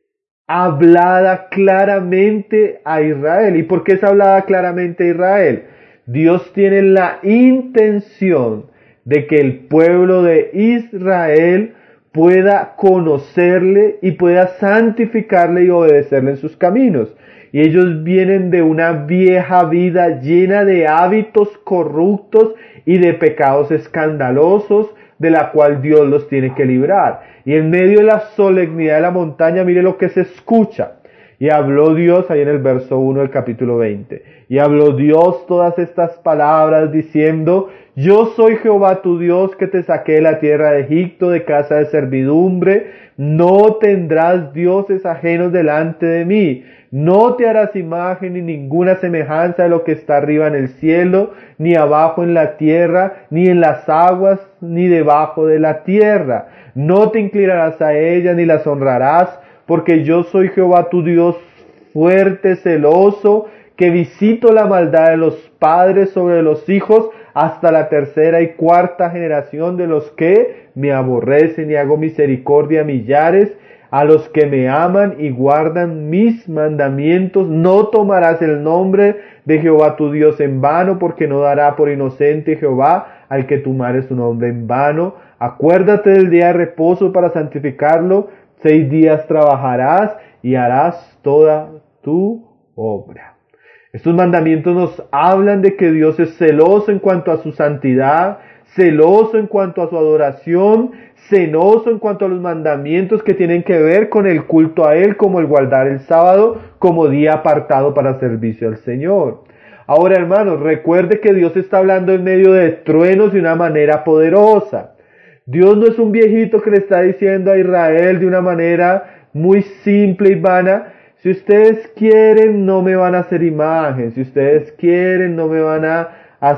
hablada claramente a Israel. ¿Y por qué es hablada claramente a Israel? Dios tiene la intención de que el pueblo de Israel pueda conocerle y pueda santificarle y obedecerle en sus caminos. Y ellos vienen de una vieja vida llena de hábitos corruptos y de pecados escandalosos, de la cual Dios los tiene que librar. Y en medio de la solemnidad de la montaña, mire lo que se escucha. Y habló Dios, ahí en el verso uno del capítulo veinte, y habló Dios todas estas palabras diciendo: yo soy Jehová tu Dios, que te saqué de la tierra de Egipto, de casa de servidumbre. No tendrás dioses ajenos delante de mí. No te harás imagen ni ninguna semejanza de lo que está arriba en el cielo, ni abajo en la tierra, ni en las aguas, ni debajo de la tierra. No te inclinarás a ellas, ni las honrarás, porque yo soy Jehová tu Dios, fuerte, celoso, que visito la maldad de los padres sobre los hijos, hasta la tercera y cuarta generación de los que me aborrecen, y hago misericordia a millares, a los que me aman y guardan mis mandamientos. No tomarás el nombre de Jehová tu Dios en vano, porque no dará por inocente Jehová al que tomare su nombre en vano. Acuérdate del día de reposo para santificarlo. Seis días trabajarás y harás toda tu obra. Estos mandamientos nos hablan de que Dios es celoso en cuanto a su santidad, celoso en cuanto a su adoración, celoso en cuanto a los mandamientos que tienen que ver con el culto a Él, como el guardar el sábado como día apartado para servicio al Señor. Ahora, hermanos, recuerde que Dios está hablando en medio de truenos de una manera poderosa. Dios no es un viejito que le está diciendo a Israel de una manera muy simple y vana: si ustedes quieren, no me van a hacer imagen. Si ustedes quieren, no me van a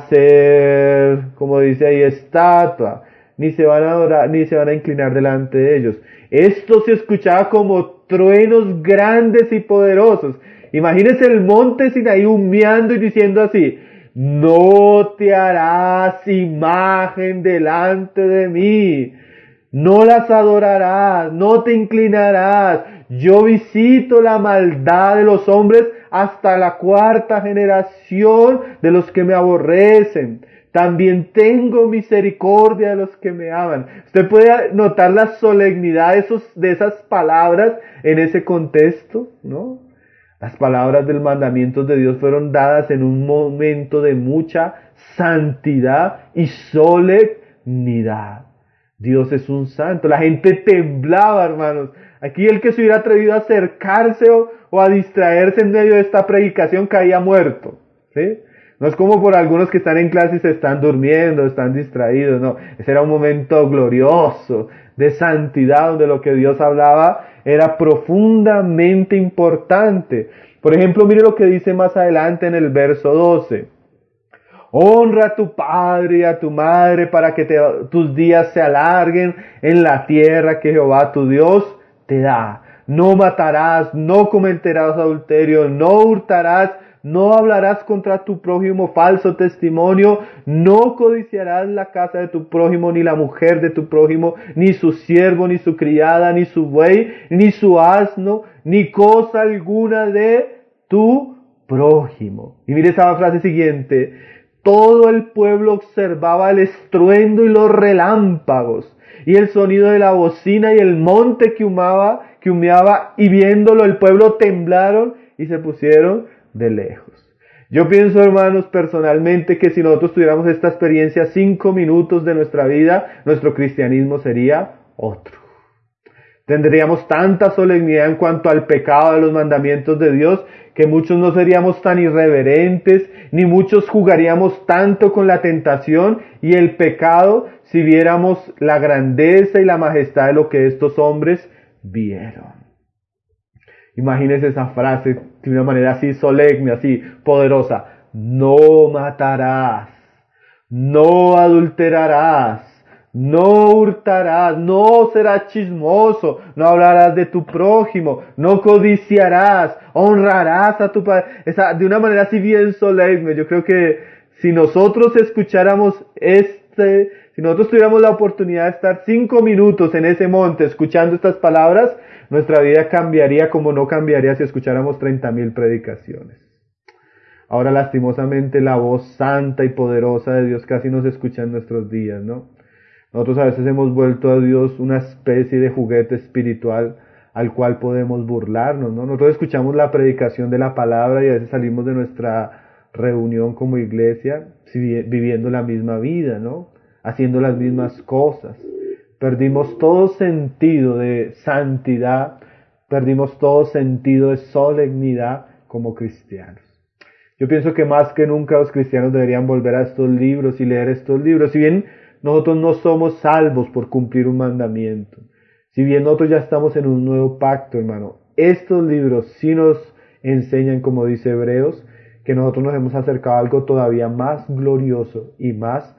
hacer, como dice ahí, estatua. Ni se van a adorar, ni se van a inclinar delante de ellos. Esto se escuchaba como truenos grandes y poderosos. Imagínense el monte Sinaí humeando y diciendo así: no te harás imagen delante de mí. No las adorarás, no te inclinarás. Yo visito la maldad de los hombres hasta la cuarta generación de los que me aborrecen. También tengo misericordia de los que me aman. Usted puede notar la solemnidad de, esos, de esas palabras en ese contexto, ¿no? Las palabras del mandamiento de Dios fueron dadas en un momento de mucha santidad y solemnidad. Dios es un santo. La gente temblaba, hermanos. Aquí el que se hubiera atrevido a acercarse o, o a distraerse en medio de esta predicación caía muerto, ¿sí? No es como por algunos que están en clase y se están durmiendo, están distraídos, no. Ese era un momento glorioso, de santidad, donde lo que Dios hablaba era profundamente importante. Por ejemplo, mire lo que dice más adelante en el verso doce. Honra a tu padre y a tu madre para que te, tus días se alarguen en la tierra que Jehová tu Dios te da. no matarás, no cometerás adulterio, no hurtarás, no hablarás contra tu prójimo falso testimonio, no codiciarás la casa de tu prójimo, ni la mujer de tu prójimo, ni su siervo, ni su criada, ni su buey, ni su asno, ni cosa alguna de tu prójimo. Y mire esa frase siguiente: todo el pueblo observaba el estruendo y los relámpagos, y el sonido de la bocina y el monte que humaba, que humeaba, y viéndolo el pueblo temblaron y se pusieron de lejos. Yo pienso, hermanos, personalmente que si nosotros tuviéramos esta experiencia cinco minutos de nuestra vida, nuestro cristianismo sería otro. Tendríamos tanta solemnidad en cuanto al pecado de los mandamientos de Dios, que muchos no seríamos tan irreverentes, ni muchos jugaríamos tanto con la tentación y el pecado si viéramos la grandeza y la majestad de lo que estos hombres vieron. Imagínese esa frase de una manera así solemne, así poderosa: no matarás, no adulterarás, no hurtarás, no serás chismoso, no hablarás de tu prójimo, no codiciarás, honrarás a tu padre. Esa, de una manera así bien solemne. Yo creo que si nosotros escucháramos este, si nosotros tuviéramos la oportunidad de estar cinco minutos en ese monte escuchando estas palabras, nuestra vida cambiaría como no cambiaría si escucháramos treinta mil predicaciones. Ahora, lastimosamente, la voz santa y poderosa de Dios casi no se escucha en nuestros días, ¿no? Nosotros a veces hemos vuelto a Dios una especie de juguete espiritual al cual podemos burlarnos, ¿no? Nosotros escuchamos la predicación de la palabra y a veces salimos de nuestra reunión como iglesia viviendo la misma vida, ¿no? Haciendo las mismas cosas. Perdimos todo sentido de santidad, perdimos todo sentido de solemnidad como cristianos. Yo pienso que más que nunca los cristianos deberían volver a estos libros y leer estos libros. Si bien nosotros no somos salvos por cumplir un mandamiento, si bien nosotros ya estamos en un nuevo pacto, hermano, estos libros sí nos enseñan, como dice Hebreos, que nosotros nos hemos acercado a algo todavía más glorioso y más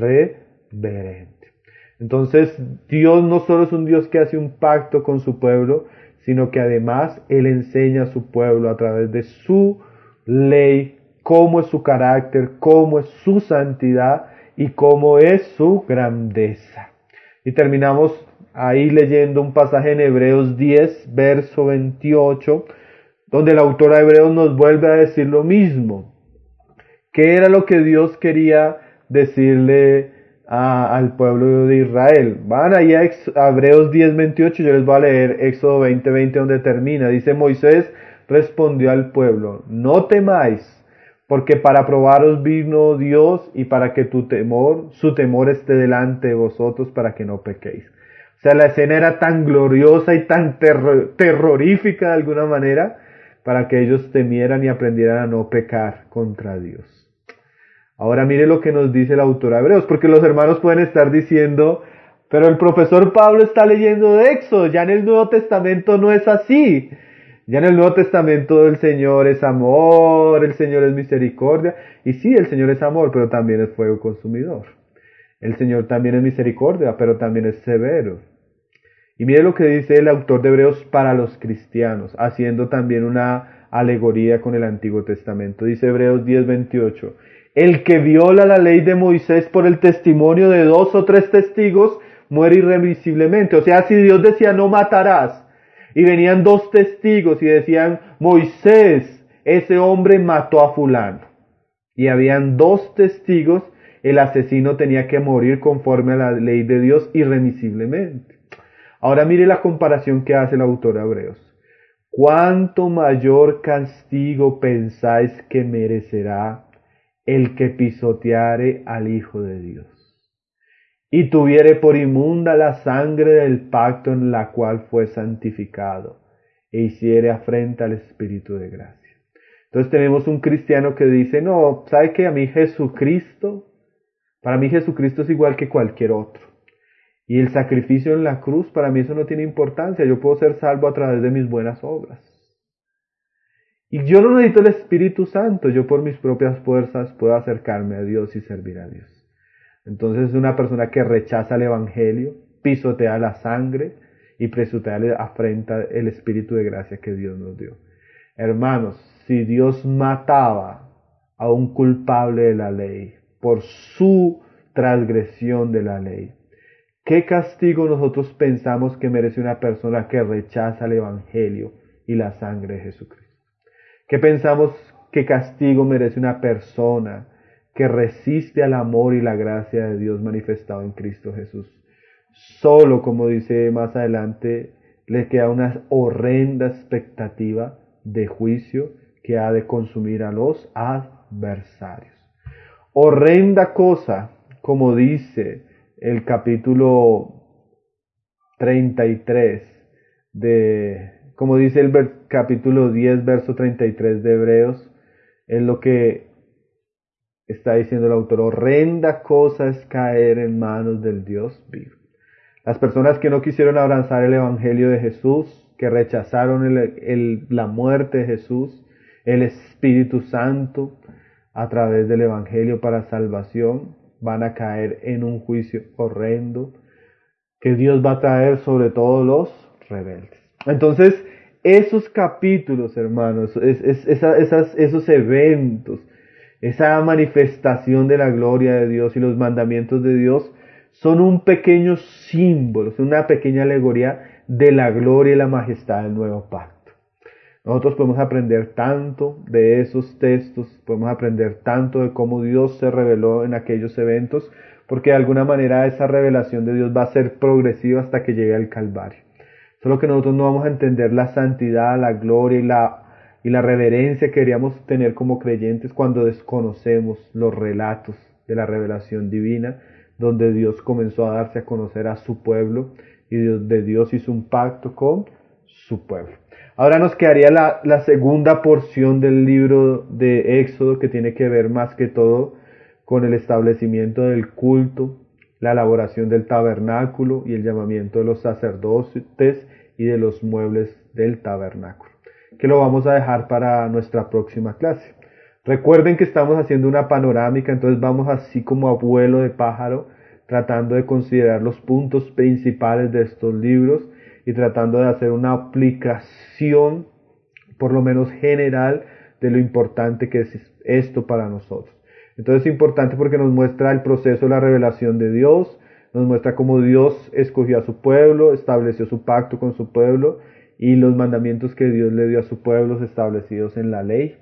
reverente. Entonces, Dios no solo es un Dios que hace un pacto con su pueblo, sino que además Él enseña a su pueblo a través de su ley cómo es su carácter, cómo es su santidad y cómo es su grandeza. Y terminamos ahí leyendo un pasaje en Hebreos diez, verso veintiocho, donde el autor de Hebreos nos vuelve a decir lo mismo. ¿Qué era lo que Dios quería decirle a, al pueblo de Israel? Van ahí a, a Hebreos diez, veintiocho, yo les voy a leer Éxodo veinte, veinte, donde termina. Dice: Moisés respondió al pueblo: no temáis, porque para probaros vino Dios y para que tu temor, su temor esté delante de vosotros, para que no pequéis. O sea, la escena era tan gloriosa y tan terror, terrorífica de alguna manera, para que ellos temieran y aprendieran a no pecar contra Dios. Ahora mire lo que nos dice el autor de Hebreos, porque los hermanos pueden estar diciendo: pero el profesor Pablo está leyendo de Éxodo, ya en el Nuevo Testamento no es así. Ya en el Nuevo Testamento el Señor es amor, el Señor es misericordia. Y sí, el Señor es amor, pero también es fuego consumidor. El Señor también es misericordia, pero también es severo. Y mire lo que dice el autor de Hebreos para los cristianos, haciendo también una alegoría con el Antiguo Testamento. Dice Hebreos diez, veintiocho: el que viola la ley de Moisés por el testimonio de dos o tres testigos muere irremisiblemente. O sea, si Dios decía no matarás, y venían dos testigos y decían: Moisés, ese hombre mató a fulano, y habían dos testigos, el asesino tenía que morir conforme a la ley de Dios irremisiblemente. Ahora mire la comparación que hace el autor de Hebreos. ¿Cuánto mayor castigo pensáis que merecerá el que pisoteare al Hijo de Dios y tuviere por inmunda la sangre del pacto en la cual fue santificado, e hiciere afrenta al Espíritu de gracia? Entonces tenemos un cristiano que dice: no, ¿sabe qué? A mí Jesucristo, para mí Jesucristo es igual que cualquier otro. Y el sacrificio en la cruz, para mí eso no tiene importancia. Yo puedo ser salvo a través de mis buenas obras. Y yo no necesito el Espíritu Santo. Yo por mis propias fuerzas puedo acercarme a Dios y servir a Dios. Entonces es una persona que rechaza el Evangelio, pisotea la sangre y presuntamente afrenta el espíritu de gracia que Dios nos dio. Hermanos, si Dios mataba a un culpable de la ley por su transgresión de la ley, ¿qué castigo nosotros pensamos que merece una persona que rechaza el Evangelio y la sangre de Jesucristo? ¿Qué pensamos que castigo merece una persona que resiste al amor y la gracia de Dios manifestado en Cristo Jesús? Solo, como dice más adelante, le queda una horrenda expectativa de juicio que ha de consumir a los adversarios. Horrenda cosa, como dice el capítulo treinta y tres de, como dice el ver, capítulo diez, verso treinta y tres de Hebreos, es lo que está diciendo el autor. Horrenda cosa es caer en manos del Dios vivo. Las personas que no quisieron abrazar el Evangelio de Jesús, que rechazaron el, el, la muerte de Jesús, el Espíritu Santo a través del Evangelio para salvación, van a caer en un juicio horrendo que Dios va a traer sobre todos los rebeldes. Entonces, esos capítulos, hermanos, es, es, esa, esas, esos eventos, esa manifestación de la gloria de Dios y los mandamientos de Dios son un pequeño símbolo, son una pequeña alegoría de la gloria y la majestad del nuevo pacto. Nosotros podemos aprender tanto de esos textos, podemos aprender tanto de cómo Dios se reveló en aquellos eventos, porque de alguna manera esa revelación de Dios va a ser progresiva hasta que llegue al Calvario. Solo que nosotros no vamos a entender la santidad, la gloria y la, y la reverencia que deberíamos tener como creyentes cuando desconocemos los relatos de la revelación divina, donde Dios comenzó a darse a conocer a su pueblo y Dios, de Dios hizo un pacto con su pueblo. Ahora nos quedaría la, la segunda porción del libro de Éxodo, que tiene que ver más que todo con el establecimiento del culto, la elaboración del tabernáculo y el llamamiento de los sacerdotes y de los muebles del tabernáculo, que lo vamos a dejar para nuestra próxima clase. Recuerden que estamos haciendo una panorámica, entonces vamos así como a vuelo de pájaro, tratando de considerar los puntos principales de estos libros y tratando de hacer una aplicación, por lo menos general, de lo importante que es esto para nosotros. Entonces es importante porque nos muestra el proceso de la revelación de Dios, nos muestra cómo Dios escogió a su pueblo, estableció su pacto con su pueblo y los mandamientos que Dios le dio a su pueblo establecidos en la ley.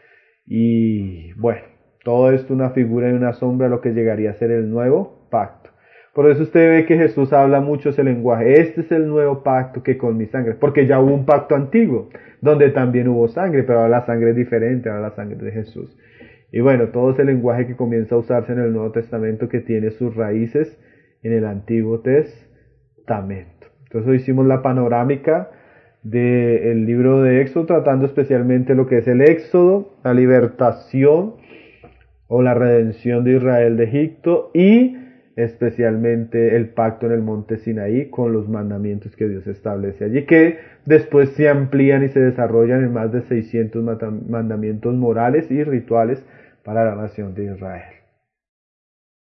Y bueno, todo esto una figura y una sombra de lo que llegaría a ser el nuevo pacto. Por eso usted ve que Jesús habla mucho ese lenguaje. Este es el nuevo pacto que con mi sangre. Porque ya hubo un pacto antiguo, donde también hubo sangre, pero ahora la sangre es diferente, ahora la sangre de Jesús. Y bueno, todo ese lenguaje que comienza a usarse en el Nuevo Testamento que tiene sus raíces en el Antiguo Testamento. Entonces hoy hicimos la panorámica del libro de Éxodo, tratando especialmente lo que es el Éxodo, la libertación o la redención de Israel de Egipto y especialmente el pacto en el monte Sinaí con los mandamientos que Dios establece allí, que después se amplían y se desarrollan en más de seiscientos mandamientos morales y rituales para la nación de Israel.